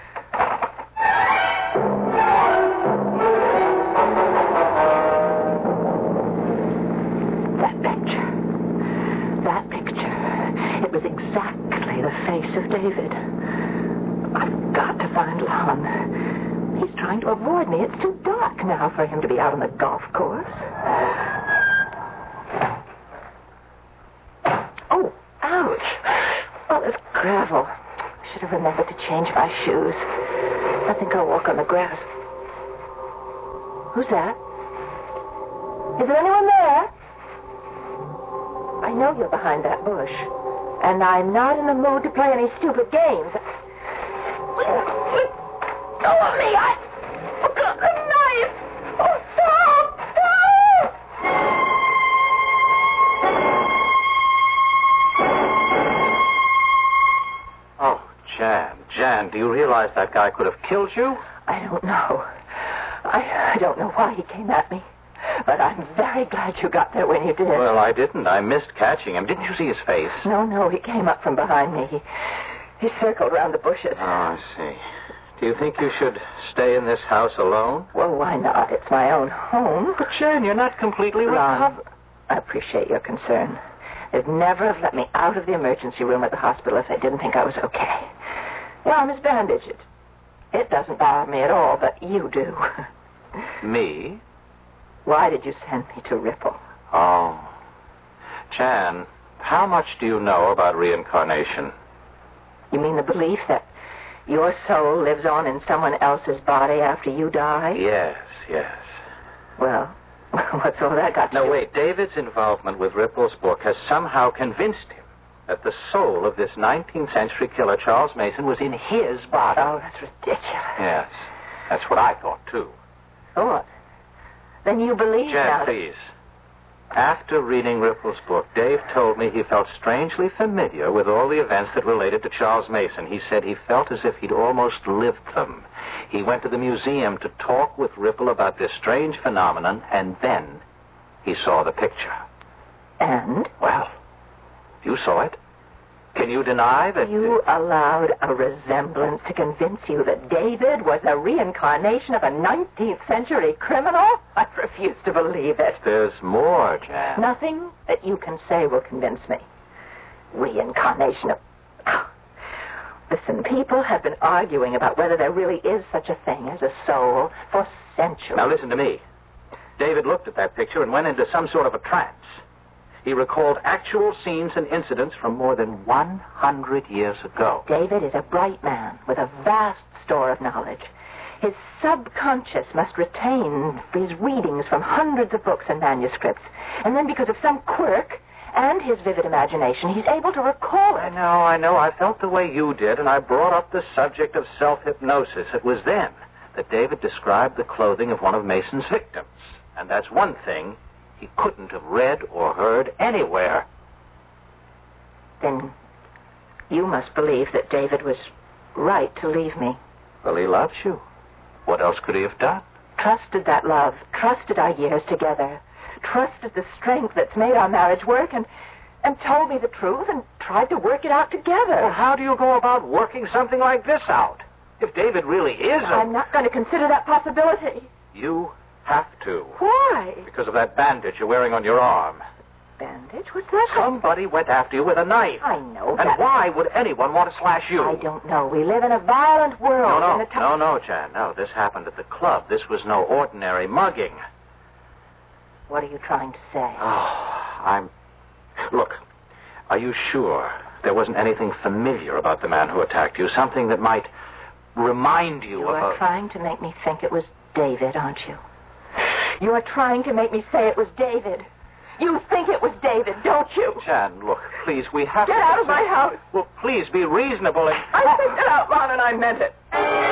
That picture. That picture. It was exactly the face of David. I've got to find Lon. He's trying to avoid me. It's too dark now for him to be out on the golf course. Ouch. Oh, there's gravel. Should have remembered to change my shoes. I think I'll walk on the grass. Who's that? Is there anyone there? I know you're behind that bush. And I'm not in the mood to play any stupid games. Let go of me! I... Oh, God, a knife! Oh, stop! Stop! Oh, Jan, Jan, do you realize that guy could have killed you? I don't know. I, I don't know why he came at me. But I'm very glad you got there when you did. Well, I didn't. I missed catching him. Didn't you see his face? No, no, he came up from behind me. He, he circled around the bushes. Oh, I see. Do you think you should stay in this house alone? Well, why not? It's my own home. But, Jan, you're not completely recovered. I appreciate your concern. They'd never have let me out of the emergency room at the hospital if they didn't think I was okay. The arm is bandaged. It, it doesn't bother me at all, but you do. Me? Why did you send me to Ripple? Oh. Jan, how much do you know about reincarnation? You mean the belief that your soul lives on in someone else's body after you die? Yes, yes. Well, what's all that got to no, do? wait. David's involvement with Ripple's book has somehow convinced him that the soul of this nineteenth century killer, Charles Mason, was in his body. Oh, that's ridiculous. Yes, that's what I thought, too. Thought? Then you believe Jan, now... please. After reading Ripple's book, Dave told me he felt strangely familiar with all the events that related to Charles Mason. He said he felt as if he'd almost lived them. He went to the museum to talk with Ripple about this strange phenomenon, and then he saw the picture. And? Well, you saw it. Can you deny that... You allowed a resemblance to convince you that David was a reincarnation of a nineteenth century criminal? I refuse to believe it. There's more, Jan. Nothing that you can say will convince me. Reincarnation of... Oh. Listen, people have been arguing about whether there really is such a thing as a soul for centuries. Now listen to me. David looked at that picture and went into some sort of a trance. He recalled actual scenes and incidents from more than one hundred years ago. David is a bright man with a vast store of knowledge. His subconscious must retain his readings from hundreds of books and manuscripts. And then because of some quirk and his vivid imagination, he's able to recall it. I know, I know. I felt the way you did, and I brought up the subject of self-hypnosis. It was then that David described the clothing of one of Mason's victims. And that's one thing he couldn't have read or heard anywhere. Then you must believe that David was right to leave me. Well, he loves you. What else could he have done? Trusted that love, trusted our years together, trusted the strength that's made our marriage work, and, and told me the truth and tried to work it out together. Well, how do you go about working something like this out? If David really is a... I'm not going to consider that possibility. You have to. Why? Because of that bandage you're wearing on your arm. Bandage? What's that? Somebody went after you with a knife. I know And that. why would anyone want to slash you? I don't know. We live in a violent world. No, no, and the t- no, no, Jan. No, this happened at the club. This was no ordinary mugging. What are you trying to say? Oh, I'm... Look, are you sure there wasn't anything familiar about the man who attacked you? Something that might remind you, You of are a... trying to make me think it was David, aren't you? You are trying to make me say it was David. You think it was David, don't you? Jan, look, please, we have Get to... out of my house. Well, please, be reasonable and... I said it out loud and I meant it.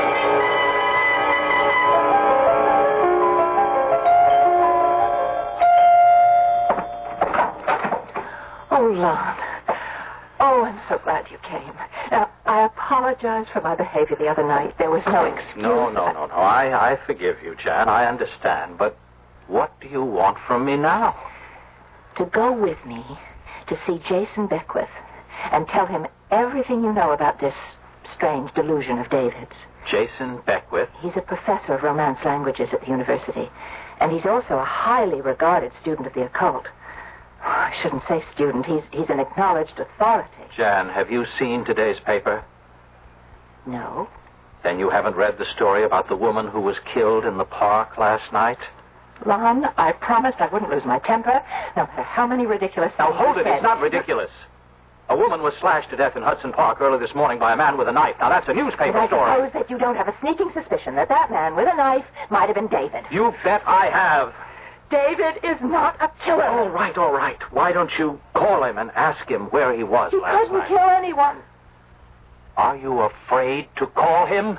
Oh, Lon. Oh, I'm so glad you came. Now, I apologize for my behavior the other night. There was no excuse. No, no, no, no. I, I forgive you, Jan. I understand. But what do you want from me now? To go with me to see Jason Beckwith and tell him everything you know about this strange delusion of David's. Jason Beckwith? He's a professor of Romance languages at the university, and he's also a highly regarded student of the occult. I shouldn't say student. He's, he's an acknowledged authority. Jan, have you seen today's paper? No. Then you haven't read the story about the woman who was killed in the park last night? Lon, I promised I wouldn't lose my temper, no matter how many ridiculous Now, things hold you it. said. It's not ridiculous. A woman was slashed to death in Hudson Park early this morning by a man with a knife. Now, that's a newspaper But I story. suppose that you don't have a sneaking suspicion that that man with a knife might have been David. You bet I have. David is not a killer. All right, all right. Why don't you call him and ask him where he was He last couldn't night? kill anyone. Are you afraid to call him?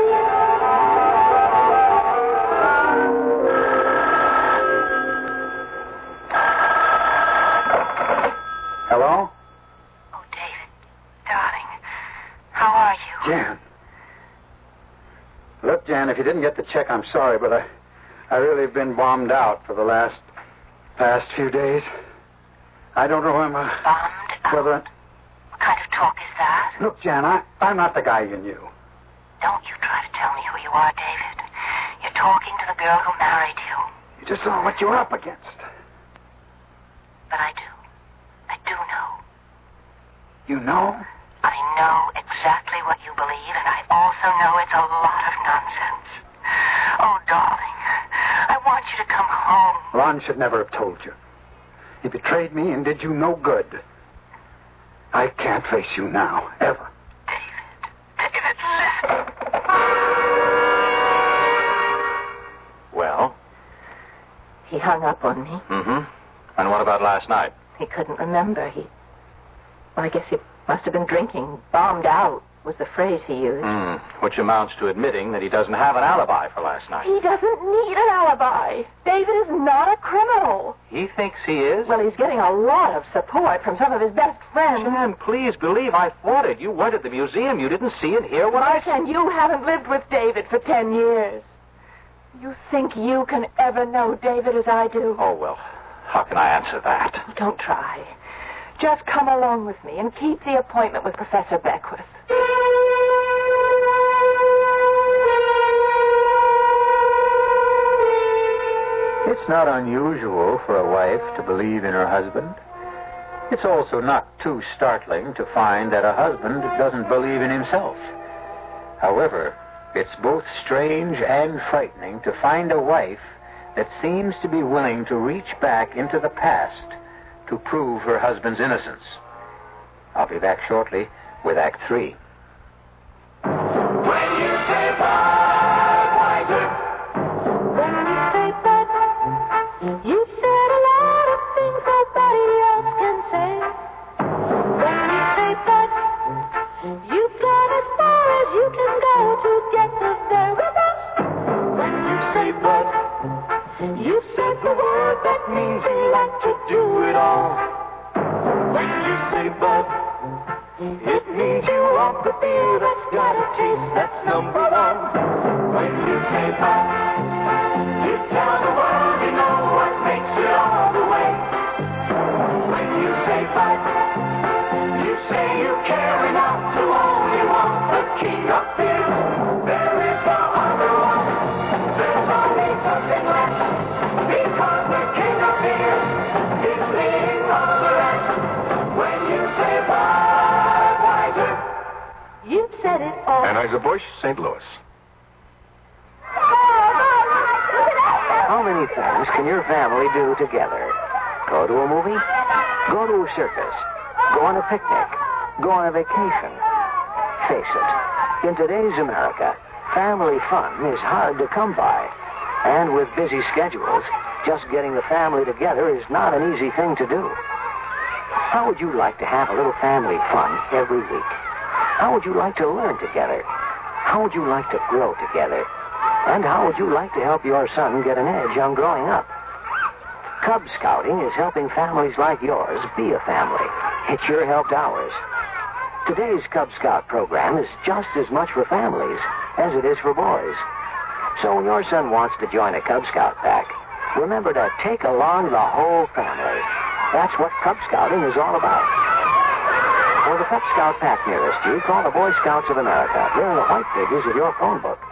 Hello? Oh, David, darling, how are you? Jan. Look, Jan, if you didn't get the check, I'm sorry, but I, I really have been bombed out for the last, past few days. I don't know whether... Bombed out? Whether... What kind of talk is that? Look, Jan, I, I'm not the guy you knew. Don't you try to tell me who you are, David. You're talking to the girl who married you. You just don't know what you're up against. But I do. I do know. You know? I know exactly what you believe, and I also know it's a lot of nonsense. Oh, darling, I want you to come home. Ron should never have told you. He betrayed me and did you no good. I can't face you now, ever. David, listen. Well? He hung up on me. Mm-hmm. And what about last night? He couldn't remember. He Well, I guess he must have been drinking. Bombed out was the phrase he used. Mm, which amounts to admitting that he doesn't have an alibi for last night. He doesn't need an alibi. David is not a criminal. He thinks he is? Well, he's getting a lot of support from some of his best friends. Jan, please believe I fought it. You went to the museum. You didn't see and hear what yes, I said. And you haven't lived with David for ten years. You think you can ever know David as I do? Oh, well, how can I answer that? Don't try. Just come along with me and keep the appointment with Professor Beckwith. It's not unusual for a wife to believe in her husband. It's also not too startling to find that a husband doesn't believe in himself. However, it's both strange and frightening to find a wife that seems to be willing to reach back into the past to prove her husband's innocence. I'll be back shortly with Act Three. When you say Budweiser, when you say Bud, you've said a lot of things nobody else can say. When you say Bud, you've gone as far as you can go to get the very best. When you say Bud, you've said the word that means you like to do it all. When you say Bud, it means you want the beer that's got a taste that's number one. When you say Bud, you tell the world you know what makes it all the way. When you say Bud, you say you care enough to only want the king of beers. There is no other one. There's always something less. Because the king of beers is leading all the rest. When you say Budweiser, you've said it all. Anheuser-Busch, Saint Louis. How many things can your family do together? Go to a movie? Go to a circus? Go on a picnic? Go on a vacation? Face it, in today's America, family fun is hard to come by. And with busy schedules, just getting the family together is not an easy thing to do. How would you like to have a little family fun every week? How would you like to learn together? How would you like to grow together? And how would you like to help your son get an edge on growing up? Cub Scouting is helping families like yours be a family. It sure helped ours. Today's Cub Scout program is just as much for families as it is for boys. So when your son wants to join a Cub Scout pack, remember to take along the whole family. That's what Cub Scouting is all about. For the Cub Scout pack nearest you, call the Boy Scouts of America. They're in the white pages of your phone book.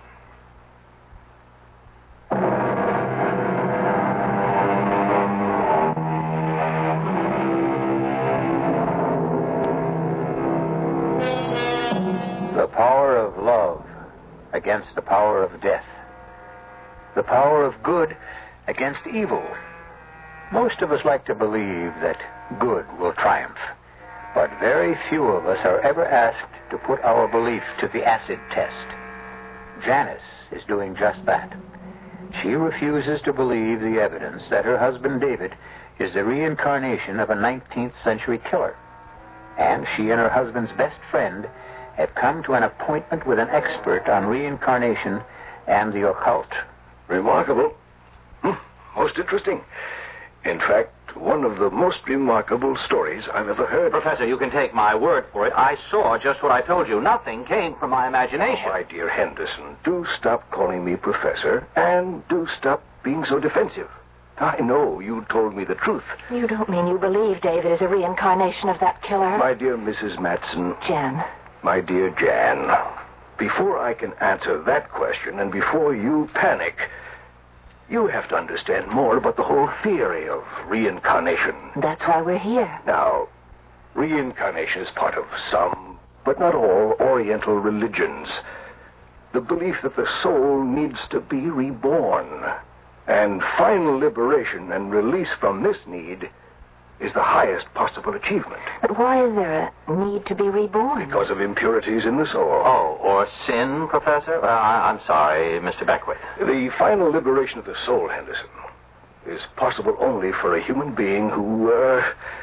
The power of love against the power of death. The power of good against evil. Most of us like to believe that good will triumph, but very few of us are ever asked to put our belief to the acid test. Janice is doing just that. She refuses to believe the evidence that her husband David is the reincarnation of a nineteenth century killer. And she and her husband's best friend have come to an appointment with an expert on reincarnation and the occult. Remarkable. Hmm. Most interesting. In fact, one of the most remarkable stories I've ever heard. Professor, you can take my word for it. I saw just what I told you. Nothing came from my imagination. Oh, my dear Henderson, do stop calling me professor, and do stop being so defensive. I know you told me the truth. You don't mean you believe David is a reincarnation of that killer? My dear Missus Matson. Jan. My dear Jan, before I can answer that question and before you panic, you have to understand more about the whole theory of reincarnation. That's why we're here. Now, reincarnation is part of some, but not all, Oriental religions. The belief that the soul needs to be reborn. And final liberation and release from this need is the highest possible achievement. But why is there a need to be reborn? Because of impurities in the soul. Oh, or sin, Professor? Well, I, I'm sorry, Mister Beckwith. The final liberation of the soul, Henderson, is possible only for a human being who, uh,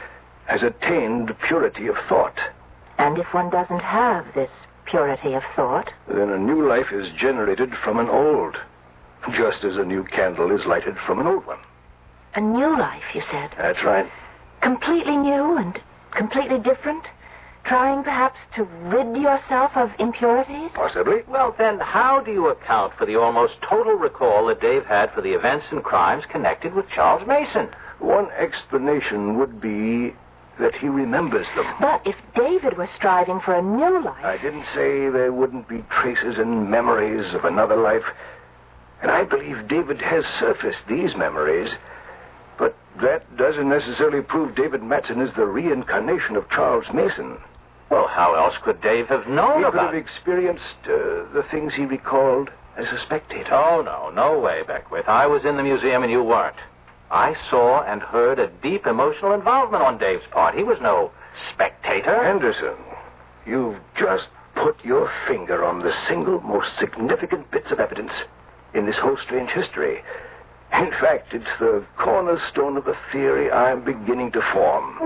has attained purity of thought. And if one doesn't have this purity of thought? Then a new life is generated from an old, just as a new candle is lighted from an old one. A new life, you said? That's right. Completely new and completely different? Trying, perhaps, to rid yourself of impurities? Possibly. Well, then, how do you account for the almost total recall that Dave had for the events and crimes connected with Charles Mason? One explanation would be that he remembers them. But if David was striving for a new life... I didn't say there wouldn't be traces and memories of another life. And I believe David has surfaced these memories. But that doesn't necessarily prove David Matson is the reincarnation of Charles Mason. Well, how else could Dave have known he about He could have experienced uh, the things he recalled as a spectator. Oh, no, no way, Beckwith. I was in the museum and you weren't. I saw and heard a deep emotional involvement on Dave's part. He was no spectator. Anderson, you've just put your finger on the single most significant bits of evidence in this whole strange history. In fact, it's the cornerstone of a theory I'm beginning to form.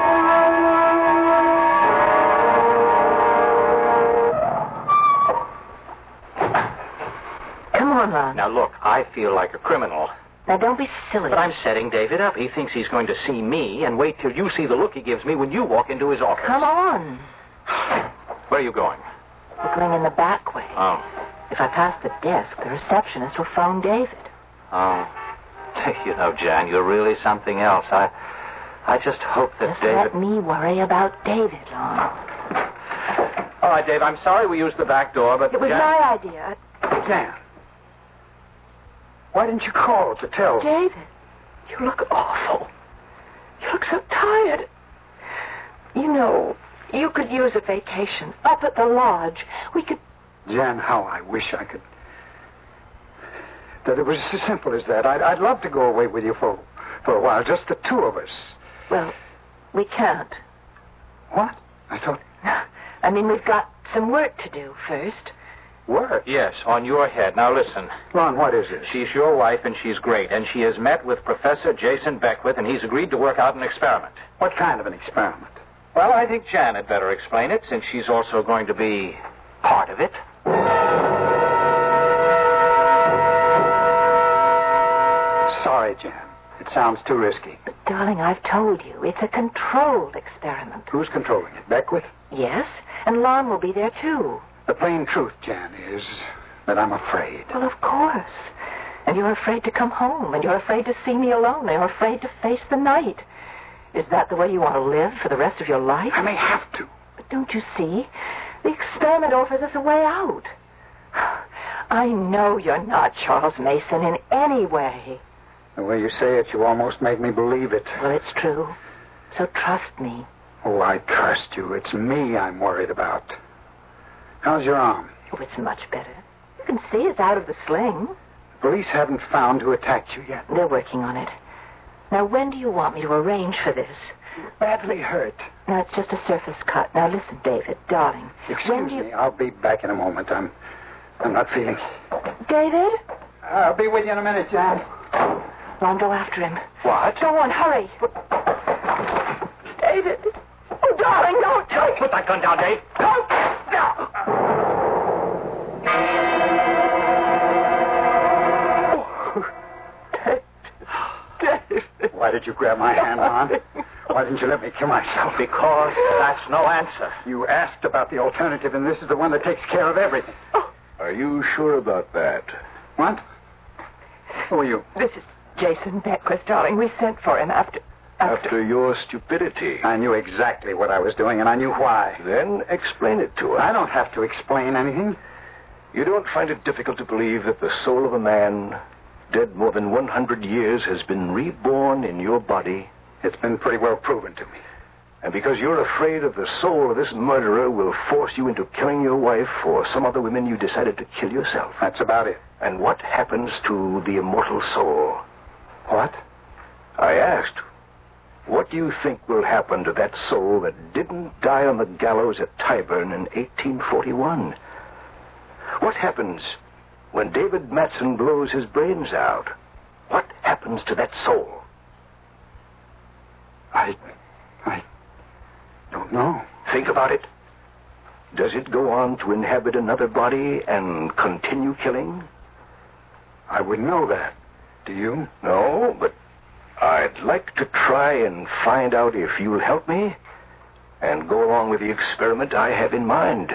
Come on, Lon. Now, look, I feel like a criminal. Now, don't be silly. But I'm setting David up. He thinks he's going to see me, and wait till you see the look he gives me when you walk into his office. Come on. Where are you going? We're going in the back way. Oh. If I pass the desk, the receptionist will phone David. Oh. You know, Jan, you're really something else. I I just hope that just David... let me worry about David, Lon. All right, Dave, I'm sorry we used the back door, but... It was Jan... my idea. Jan. Why didn't you call to tell? David, you look awful. You look so tired. You know, you could use a vacation up at the lodge. We could... Jan, how I wish I could... That it was as simple as that. I'd, I'd love to go away with you for, for a while, just the two of us. Well, we can't. What? I thought... I mean, we've got some work to do first. Work? Yes, on your head. Now, listen. Lon, what is this? She's your wife, and she's great. And she has met with Professor Jason Beckwith, and he's agreed to work out an experiment. What kind of an experiment? Well, I think Jan had better explain it, since she's also going to be part of it. Sorry, Jan. It sounds too risky. But, darling, I've told you, it's a controlled experiment. Who's controlling it? Beckwith? Yes, and Lon will be there, too. The plain truth, Jan, is that I'm afraid. Well, of course. And you're afraid to come home, and you're afraid to see me alone, and you're afraid to face the night. Is that the way you want to live for the rest of your life? I may have to. But don't you see? The experiment offers us a way out. I know you're not Charles Mason in any way. The way you say it, you almost make me believe it. Well, it's true. So trust me. Oh, I trust you. It's me I'm worried about. How's your arm? Oh, it's much better. You can see it's out of the sling. The police haven't found who attacked you yet. They're working on it. Now, when do you want me to arrange for this? Badly hurt. No, it's just a surface cut. Now, listen, David, darling. Excuse when do you... me. I'll be back in a moment. I'm... I'm not feeling... David? I'll be with you in a minute, Jan. Lon, go after him. What? Go on, hurry. David. Oh, darling, don't take Put that gun down, Dave. Don't. No. Why did you grab my hand, Lon? Why didn't you let me kill myself? Because that's no answer. You asked about the alternative, and this is the one that takes care of everything. Oh. Are you sure about that? What? Who are you? This is Jason Beckwith, darling. We sent for him after... After, after your stupidity. I knew exactly what I was doing, and I knew why. Then explain it to us. I don't have to explain anything. You don't find it difficult to believe that the soul of a man dead more than one hundred years has been reborn in your body? It's been pretty well proven to me. And because you're afraid of the soul of this murderer will force you into killing your wife or some other women, you decided to kill yourself. That's about it. And what happens to the immortal soul? What? I asked, what do you think will happen to that soul that didn't die on the gallows at Tyburn in eighteen forty-one? What happens when David Matson blows his brains out? What happens to that soul? I... I... don't know. Think about it. Does it go on to inhabit another body and continue killing? I wouldn't know that. Do you? No, but I'd like to try and find out if you'll help me and go along with the experiment I have in mind.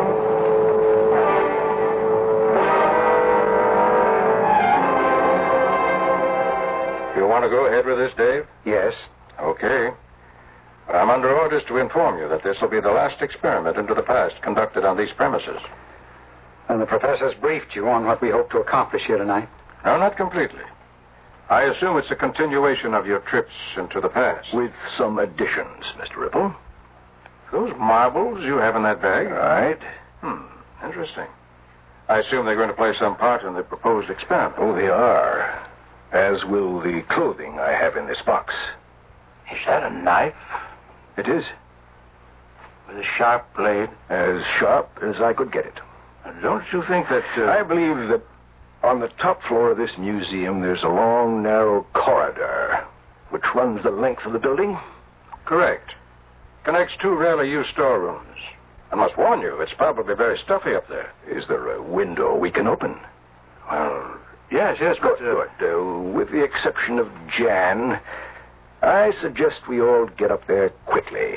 You want to go ahead with this, Dave? Yes. Okay. I'm under orders to inform you that this will be the last experiment into the past conducted on these premises. And the professor's briefed you on what we hope to accomplish here tonight? No, not completely. I assume it's a continuation of your trips into the past. With some additions, Mister Ripple. Those marbles you have in that bag? Right. Hmm, interesting. I assume they're going to play some part in the proposed experiment. Oh, they are. As will the clothing I have in this box. Is that a knife? It is. With a sharp blade? As sharp as I could get it. Don't you think that... Uh... I believe that on the top floor of this museum there's a long, narrow corridor which runs the length of the building? Correct. Connects two rarely used storerooms. I must warn you, it's probably very stuffy up there. Is there a window we can open? Well, yes, yes, good, but... Uh... Good. Uh, with the exception of Jan, I suggest we all get up there quickly.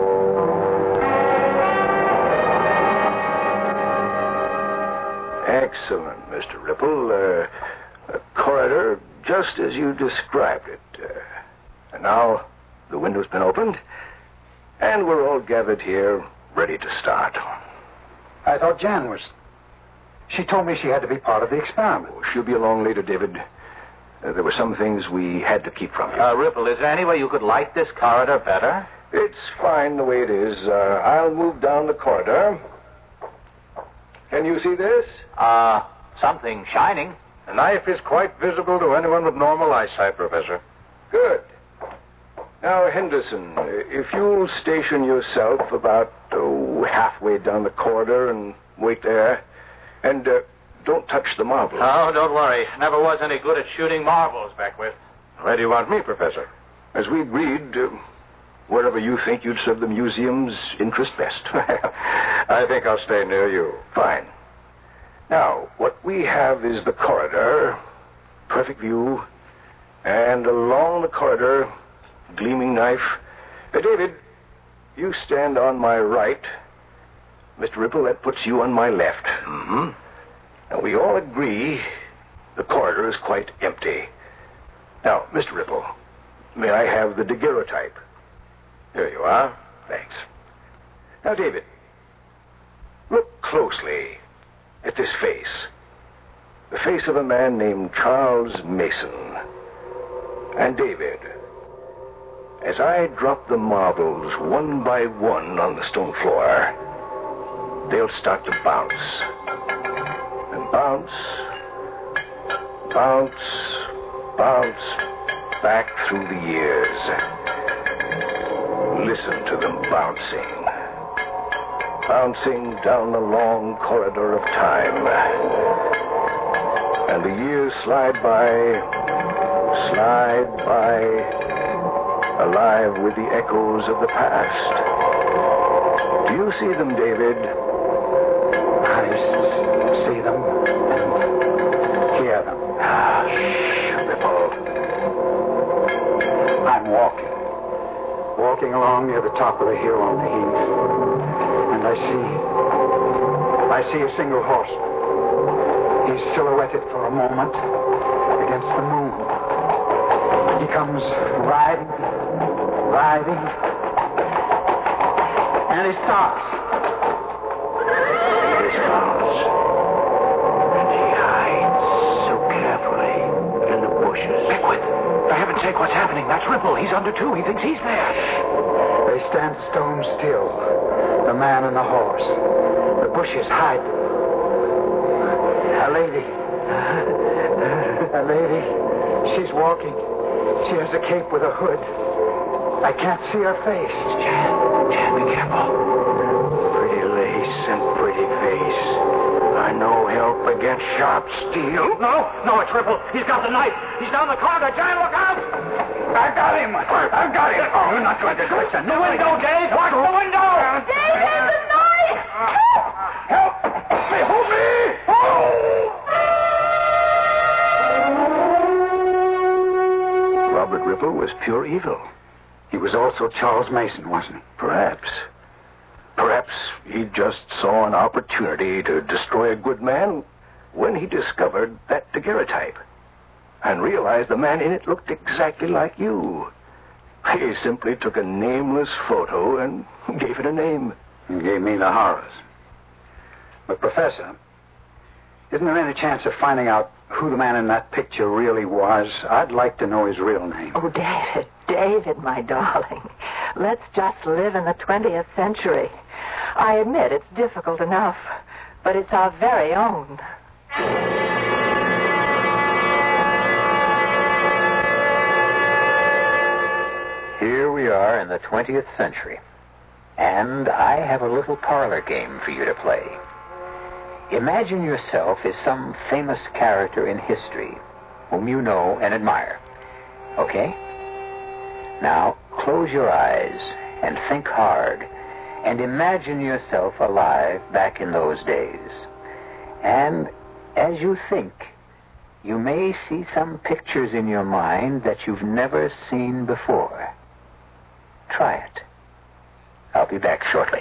Excellent, Mister Ripple. Uh, a corridor just as you described it. Uh, and now the window's been opened, and we're all gathered here ready to start. I thought Jan was... She told me she had to be part of the experiment. Oh, she'll be along later, David. Uh, there were some things we had to keep from you. Uh, Ripple, is there any way you could light this corridor better? It's fine the way it is. Uh, I'll move down the corridor. Can you see this? Uh, something shining. The knife is quite visible to anyone with normal eyesight, Professor. Good. Now, Henderson, if you'll station yourself about oh, halfway down the corridor and wait there, and uh, don't touch the marbles. Oh, don't worry. Never was any good at shooting marbles, Beckwith. Where do you want me, Professor? As we agreed, uh, wherever you think you'd serve the museum's interest best. I think I'll stay near you. Fine. Now, what we have is the corridor, perfect view, and along the corridor, gleaming knife. Uh, David, you stand on my right. Mister Ripple, that puts you on my left. Mm-hmm. And we all agree the corridor is quite empty. Now, Mister Ripple, may I have the daguerreotype? Here you are. Thanks. Now, David, look closely at this face. The face of a man named Charles Mason. And David, as I drop the marbles one by one on the stone floor, they'll start to bounce. And bounce, bounce, bounce back through the years. Listen to them bouncing. Bouncing down the long corridor of time. And the years slide by, slide by, alive with the echoes of the past. Do you see them, David? I s- see them and hear them. Ah, shh, Ripple. I'm walking. Walking along near the top of the hill on the heath. And I see... I see a single horseman. He's silhouetted for a moment against the moon. He comes riding, riding, and he stops. He stops. And he hides so carefully in the bushes. Beckwith, for heaven's sake, what's happening? That's Ripple. He's under two. He thinks he's there. They stand stone still, the man and the horse. The bushes hide them. A lady. A lady. She's walking. She has a cape with a hood. I can't see her face. Jan, Jan, be careful. Pretty lace and pretty face. I know help against sharp steel. No, no, it's Ripple. He's got the knife. He's down the corridor. Giant, look out! I got him. I've got him. Oh, you're not going to listen. The window, Dave. Watch the window. Dave has the knife! Help! Behold me! Robert Ripple was pure evil. He was also Charles Mason, wasn't he? Perhaps. Perhaps he just saw an opportunity to destroy a good man when he discovered that daguerreotype and realized the man in it looked exactly like you. He simply took a nameless photo and gave it a name. He gave me the horrors. But, Professor, isn't there any chance of finding out who the man in that picture really was? I'd like to know his real name. Oh, David, David, my darling. Let's just live in the twentieth century. I admit it's difficult enough, but it's our very own. Here we are in the twentieth century, and I have a little parlor game for you to play. Imagine yourself as some famous character in history whom you know and admire. Okay? Now, close your eyes and think hard and imagine yourself alive back in those days. And as you think, you may see some pictures in your mind that you've never seen before. Try it. I'll be back shortly.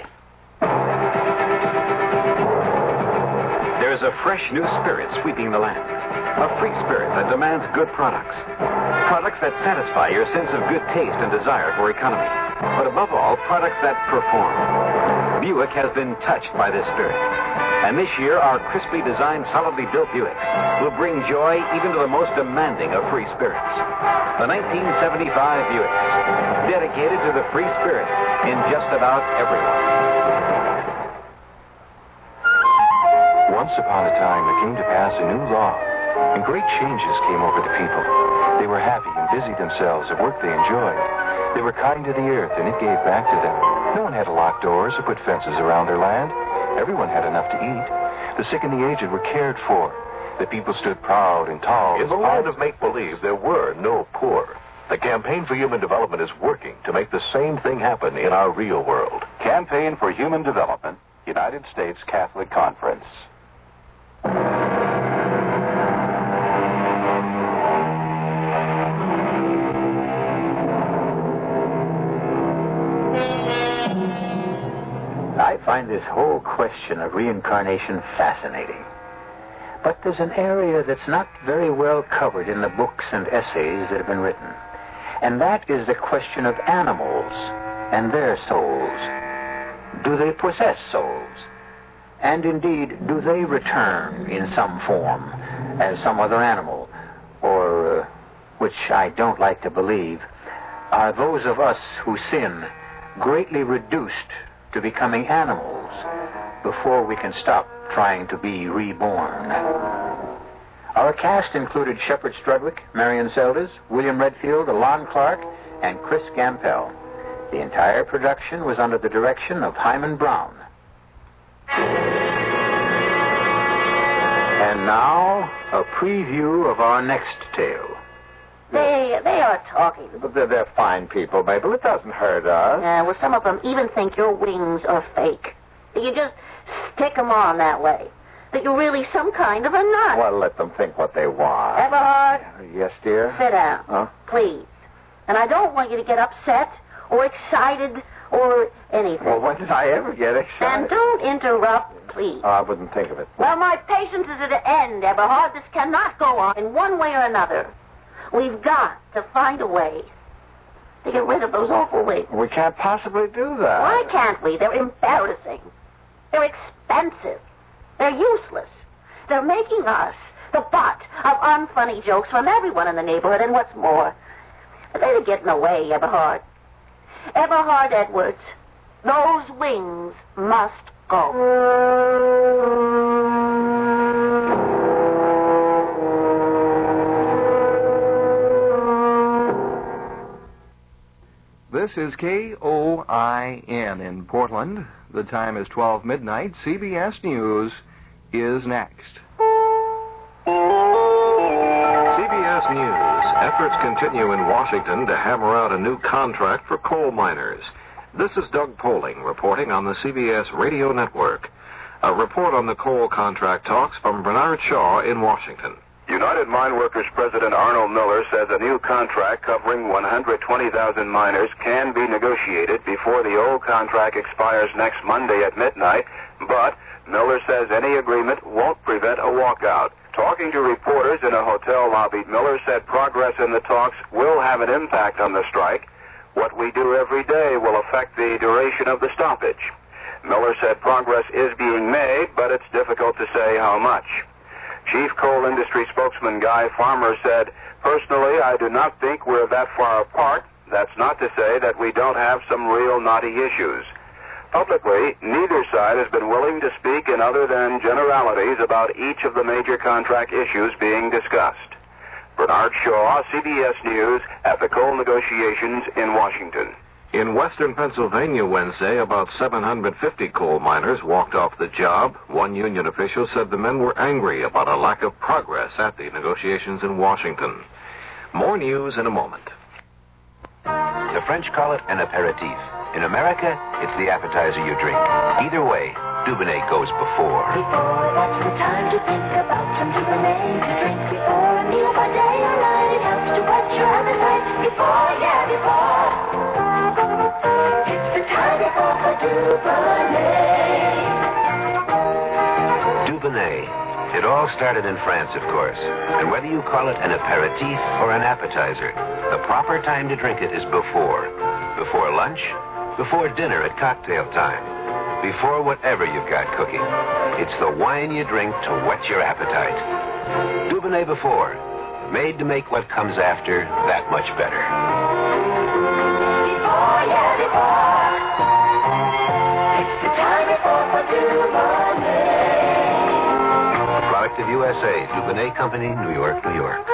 There's a fresh new spirit sweeping the land. A free spirit that demands good products. Products that satisfy your sense of good taste and desire for economy. But above all, products that perform. Buick has been touched by this spirit. And this year, our crisply designed, solidly built Buicks will bring joy even to the most demanding of free spirits. The nineteen seventy-five Buicks, dedicated to the free spirit in just about everyone. Once upon a time, there came to pass a new law, and great changes came over the people. They were happy and busied themselves at work they enjoyed. They were kind to the earth, and it gave back to them. No one had to lock doors or put fences around their land. Everyone had enough to eat. The sick and the aged were cared for. The people stood proud and tall. In the land of make-believe, there were no poor. The Campaign for Human Development is working to make the same thing happen in our real world. Campaign for Human Development, United States Catholic Conference. I find this whole question of reincarnation fascinating. But there's an area that's not very well covered in the books and essays that have been written. And that is the question of animals and their souls. Do they possess souls? And indeed, do they return in some form as some other animal? Or, uh, which I don't like to believe, are those of us who sin greatly reduced to becoming animals before we can stop trying to be reborn? Our cast included Shepard Strudwick, Marion Seldes, William Redfield, Alon Clark, and Chris Gampel. The entire production was under the direction of Hyman Brown. And now, a preview of our next tale. They they are talking. But they're, they're fine people, Mabel. It doesn't hurt us. Yeah, well, some of them even think your wings are fake. That you just stick them on that way. That you're really some kind of a nut. Well, let them think what they want. Everhard? Yes, dear? Sit down. Huh? Please. And I don't want you to get upset or excited or anything. Well, when did I ever get excited? And don't interrupt, please. Oh, I wouldn't think of it. Well, my patience is at an end, Everhard. This cannot go on in one way or another. We've got to find a way to get rid of those awful wings. We can't possibly do that. Why can't we? They're embarrassing. They're expensive. They're useless. They're making us the butt of unfunny jokes from everyone in the neighborhood, and what's more, they're getting away, Everhard. Everhard Edwards, those wings must go. This is K O I N in Portland. The time is twelve midnight. C B S News is next. C B S News. Efforts continue in Washington to hammer out a new contract for coal miners. This is Doug Poling reporting on the C B S Radio Network. A report on the coal contract talks from Bernard Shaw in Washington. United Mine Workers President Arnold Miller says a new contract covering one hundred twenty thousand miners can be negotiated before the old contract expires next Monday at midnight, but Miller says any agreement won't prevent a walkout. Talking to reporters in a hotel lobby, Miller said progress in the talks will have an impact on the strike. What we do every day will affect the duration of the stoppage. Miller said progress is being made, but it's difficult to say how much. Chief Coal Industry spokesman Guy Farmer said, "Personally, I do not think we're that far apart. That's not to say that we don't have some real knotty issues." Publicly, neither side has been willing to speak in other than generalities about each of the major contract issues being discussed. Bernard Shaw, C B S News, at the coal negotiations in Washington. In western Pennsylvania Wednesday, about seven hundred fifty coal miners walked off the job. One union official said the men were angry about a lack of progress at the negotiations in Washington. More news in a moment. The French call it an aperitif. In America, it's the appetizer you drink. Either way, Dubonnet goes before. Before, that's the time to think about some Dubonnet to drink before a meal by day. Alright, it helps to whet your appetite. Before, yeah, before. It's the time before for Dubonnet. Dubonnet. It all started in France, of course. And whether you call it an aperitif or an appetizer, the proper time to drink it is before. Before lunch, before dinner at cocktail time, before whatever you've got cooking. It's the wine you drink to whet your appetite. Dubonnet before, made to make what comes after that much better. Before, yeah, before. It's the time before for Dubonnet. Product of U S A, Dubonnet Company, New York, New York.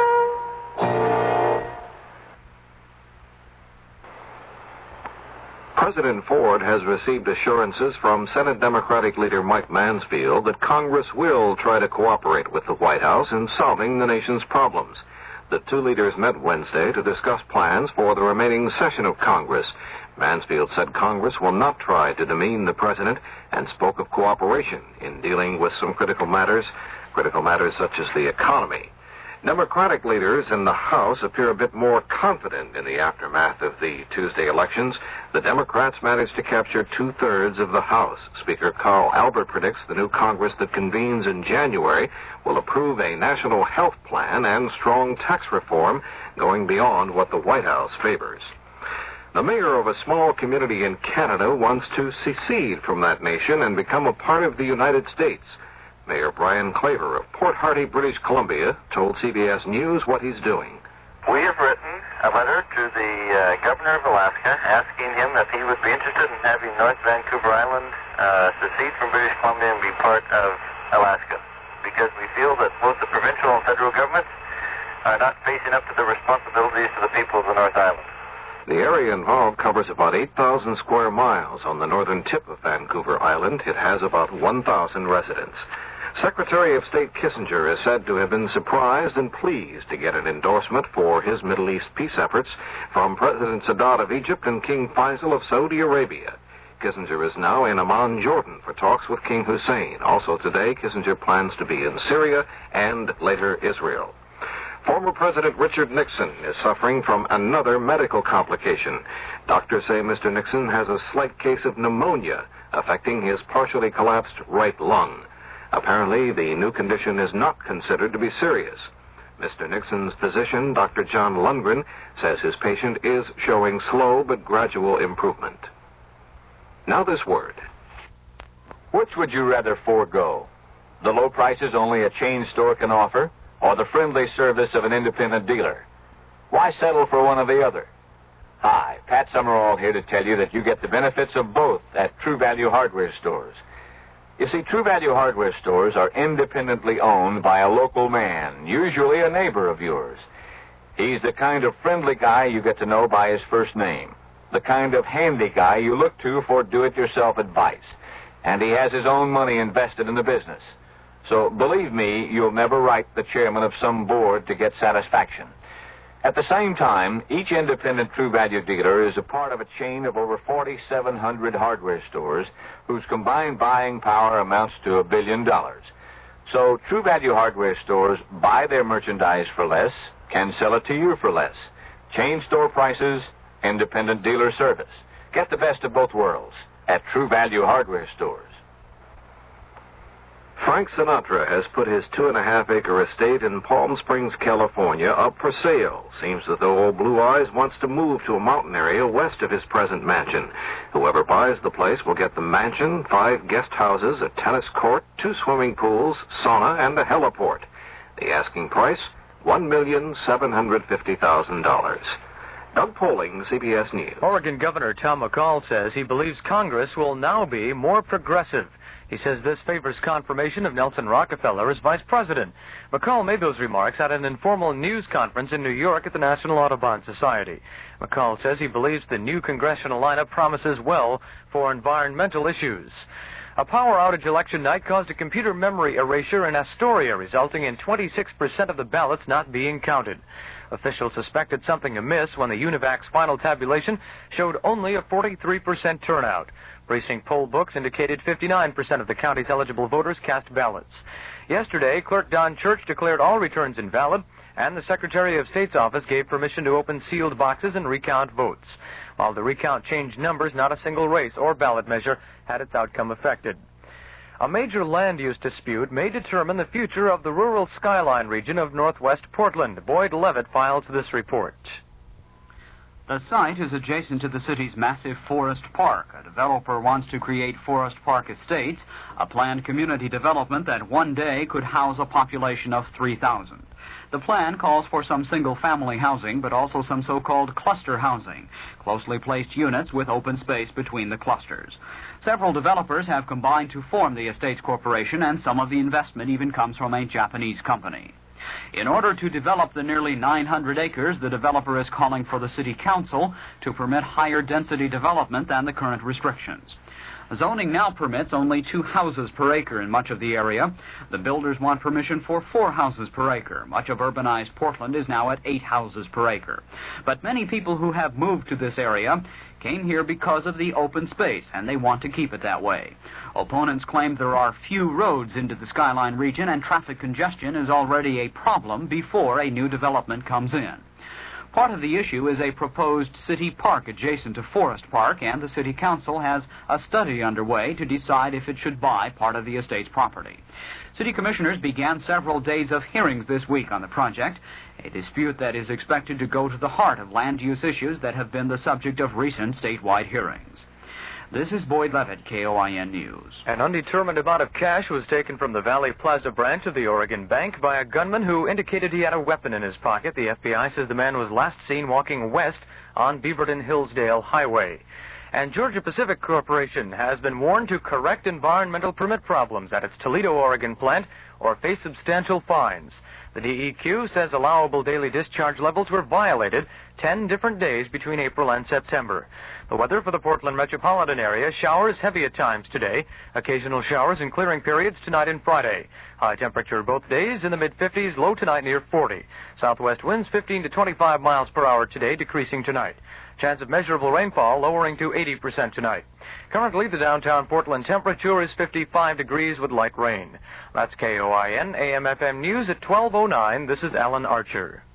President Ford has received assurances from Senate Democratic leader Mike Mansfield that Congress will try to cooperate with the White House in solving the nation's problems. The two leaders met Wednesday to discuss plans for the remaining session of Congress. Mansfield said Congress will not try to demean the president and spoke of cooperation in dealing with some critical matters, critical matters such as the economy. Democratic leaders in the House appear a bit more confident in the aftermath of the Tuesday elections. The Democrats managed to capture two-thirds of the House. Speaker Carl Albert predicts the new Congress that convenes in January will approve a national health plan and strong tax reform going beyond what the White House favors. The mayor of a small community in Canada wants to secede from that nation and become a part of the United States. Mayor Brian Claver of Port Hardy, British Columbia, told C B S News what he's doing. We have written a letter to the uh, governor of Alaska asking him if he would be interested in having North Vancouver Island uh, secede from British Columbia and be part of Alaska, because we feel that both the provincial and federal governments are not facing up to the responsibilities to the people of the North Island. The area involved covers about eight thousand square miles on the northern tip of Vancouver Island. It has about one thousand residents. Secretary of State Kissinger is said to have been surprised and pleased to get an endorsement for his Middle East peace efforts from President Sadat of Egypt and King Faisal of Saudi Arabia. Kissinger is now in Amman, Jordan, for talks with King Hussein. Also today, Kissinger plans to be in Syria and later Israel. Former President Richard Nixon is suffering from another medical complication. Doctors say Mister Nixon has a slight case of pneumonia affecting his partially collapsed right lung. Apparently, the new condition is not considered to be serious. Mister Nixon's physician, Doctor John Lundgren, says his patient is showing slow but gradual improvement. Now this word. Which would you rather forego? The low prices only a chain store can offer, or the friendly service of an independent dealer? Why settle for one or the other? Hi, Pat Summerall here to tell you that you get the benefits of both at True Value Hardware stores. You see, True Value Hardware stores are independently owned by a local man, usually a neighbor of yours. He's the kind of friendly guy you get to know by his first name, the kind of handy guy you look to for do-it-yourself advice, and he has his own money invested in the business. So believe me, you'll never write the chairman of some board to get satisfaction. At the same time, each independent True Value dealer is a part of a chain of over forty-seven hundred hardware stores whose combined buying power amounts to a billion dollars. So True Value hardware stores buy their merchandise for less, can sell it to you for less. Chain store prices, independent dealer service. Get the best of both worlds at True Value hardware stores. Frank Sinatra has put his two and a half acre estate in Palm Springs, California up for sale. Seems that though old Blue Eyes wants to move to a mountain area west of his present mansion. Whoever buys the place will get the mansion, five guest houses, a tennis court, two swimming pools, sauna, and a heliport. The asking price, one million seven hundred fifty thousand dollars. Doug Poling, C B S News. Oregon Governor Tom McCall says he believes Congress will now be more progressive. He says this favors confirmation of Nelson Rockefeller as vice president. McCall made those remarks at an informal news conference in New York at the National Audubon Society. McCall says he believes the new congressional lineup promises well for environmental issues. A power outage election night caused a computer memory erasure in Astoria, resulting in twenty-six percent of the ballots not being counted. Officials suspected something amiss when the UNIVAC's final tabulation showed only a forty-three percent turnout. Precinct poll books indicated fifty-nine percent of the county's eligible voters cast ballots. Yesterday, Clerk Don Church declared all returns invalid, and the Secretary of State's office gave permission to open sealed boxes and recount votes. While the recount changed numbers, not a single race or ballot measure had its outcome affected. A major land use dispute may determine the future of the rural skyline region of northwest Portland. Boyd Levitt files this report. The site is adjacent to the city's massive Forest Park. A developer wants to create Forest Park Estates, a planned community development that one day could house a population of three thousand. The plan calls for some single-family housing, but also some so-called cluster housing, closely placed units with open space between the clusters. Several developers have combined to form the Estates Corporation, and some of the investment even comes from a Japanese company. In order to develop the nearly nine hundred acres, the developer is calling for the City Council to permit higher density development than the current restrictions. Zoning now permits only two houses per acre in much of the area. The builders want permission for four houses per acre. Much of urbanized Portland is now at eight houses per acre. But many people who have moved to this area came here because of the open space, and they want to keep it that way. Opponents claim there are few roads into the skyline region, and traffic congestion is already a problem before a new development comes in. Part of the issue is a proposed city park adjacent to Forest Park, and the City Council has a study underway to decide if it should buy part of the estate's property. City commissioners began several days of hearings this week on the project, a dispute that is expected to go to the heart of land use issues that have been the subject of recent statewide hearings. This is Boyd Levitt, K O I N News. An undetermined amount of cash was taken from the Valley Plaza branch of the Oregon Bank by a gunman who indicated he had a weapon in his pocket. The F B I says the man was last seen walking west on Beaverton-Hillsdale Highway. And Georgia Pacific Corporation has been warned to correct environmental permit problems at its Toledo, Oregon plant or face substantial fines. The D E Q says allowable daily discharge levels were violated ten different days between April and September. The weather for the Portland metropolitan area: showers heavy at times today, occasional showers and clearing periods tonight and Friday. High temperature both days in the mid fifties, low tonight near forty. Southwest winds fifteen to twenty-five miles per hour today, decreasing tonight. Chance of measurable rainfall lowering to eighty percent tonight. Currently, the downtown Portland temperature is fifty-five degrees with light rain. That's K O I N A M F M News at twelve oh nine. This is Alan Archer.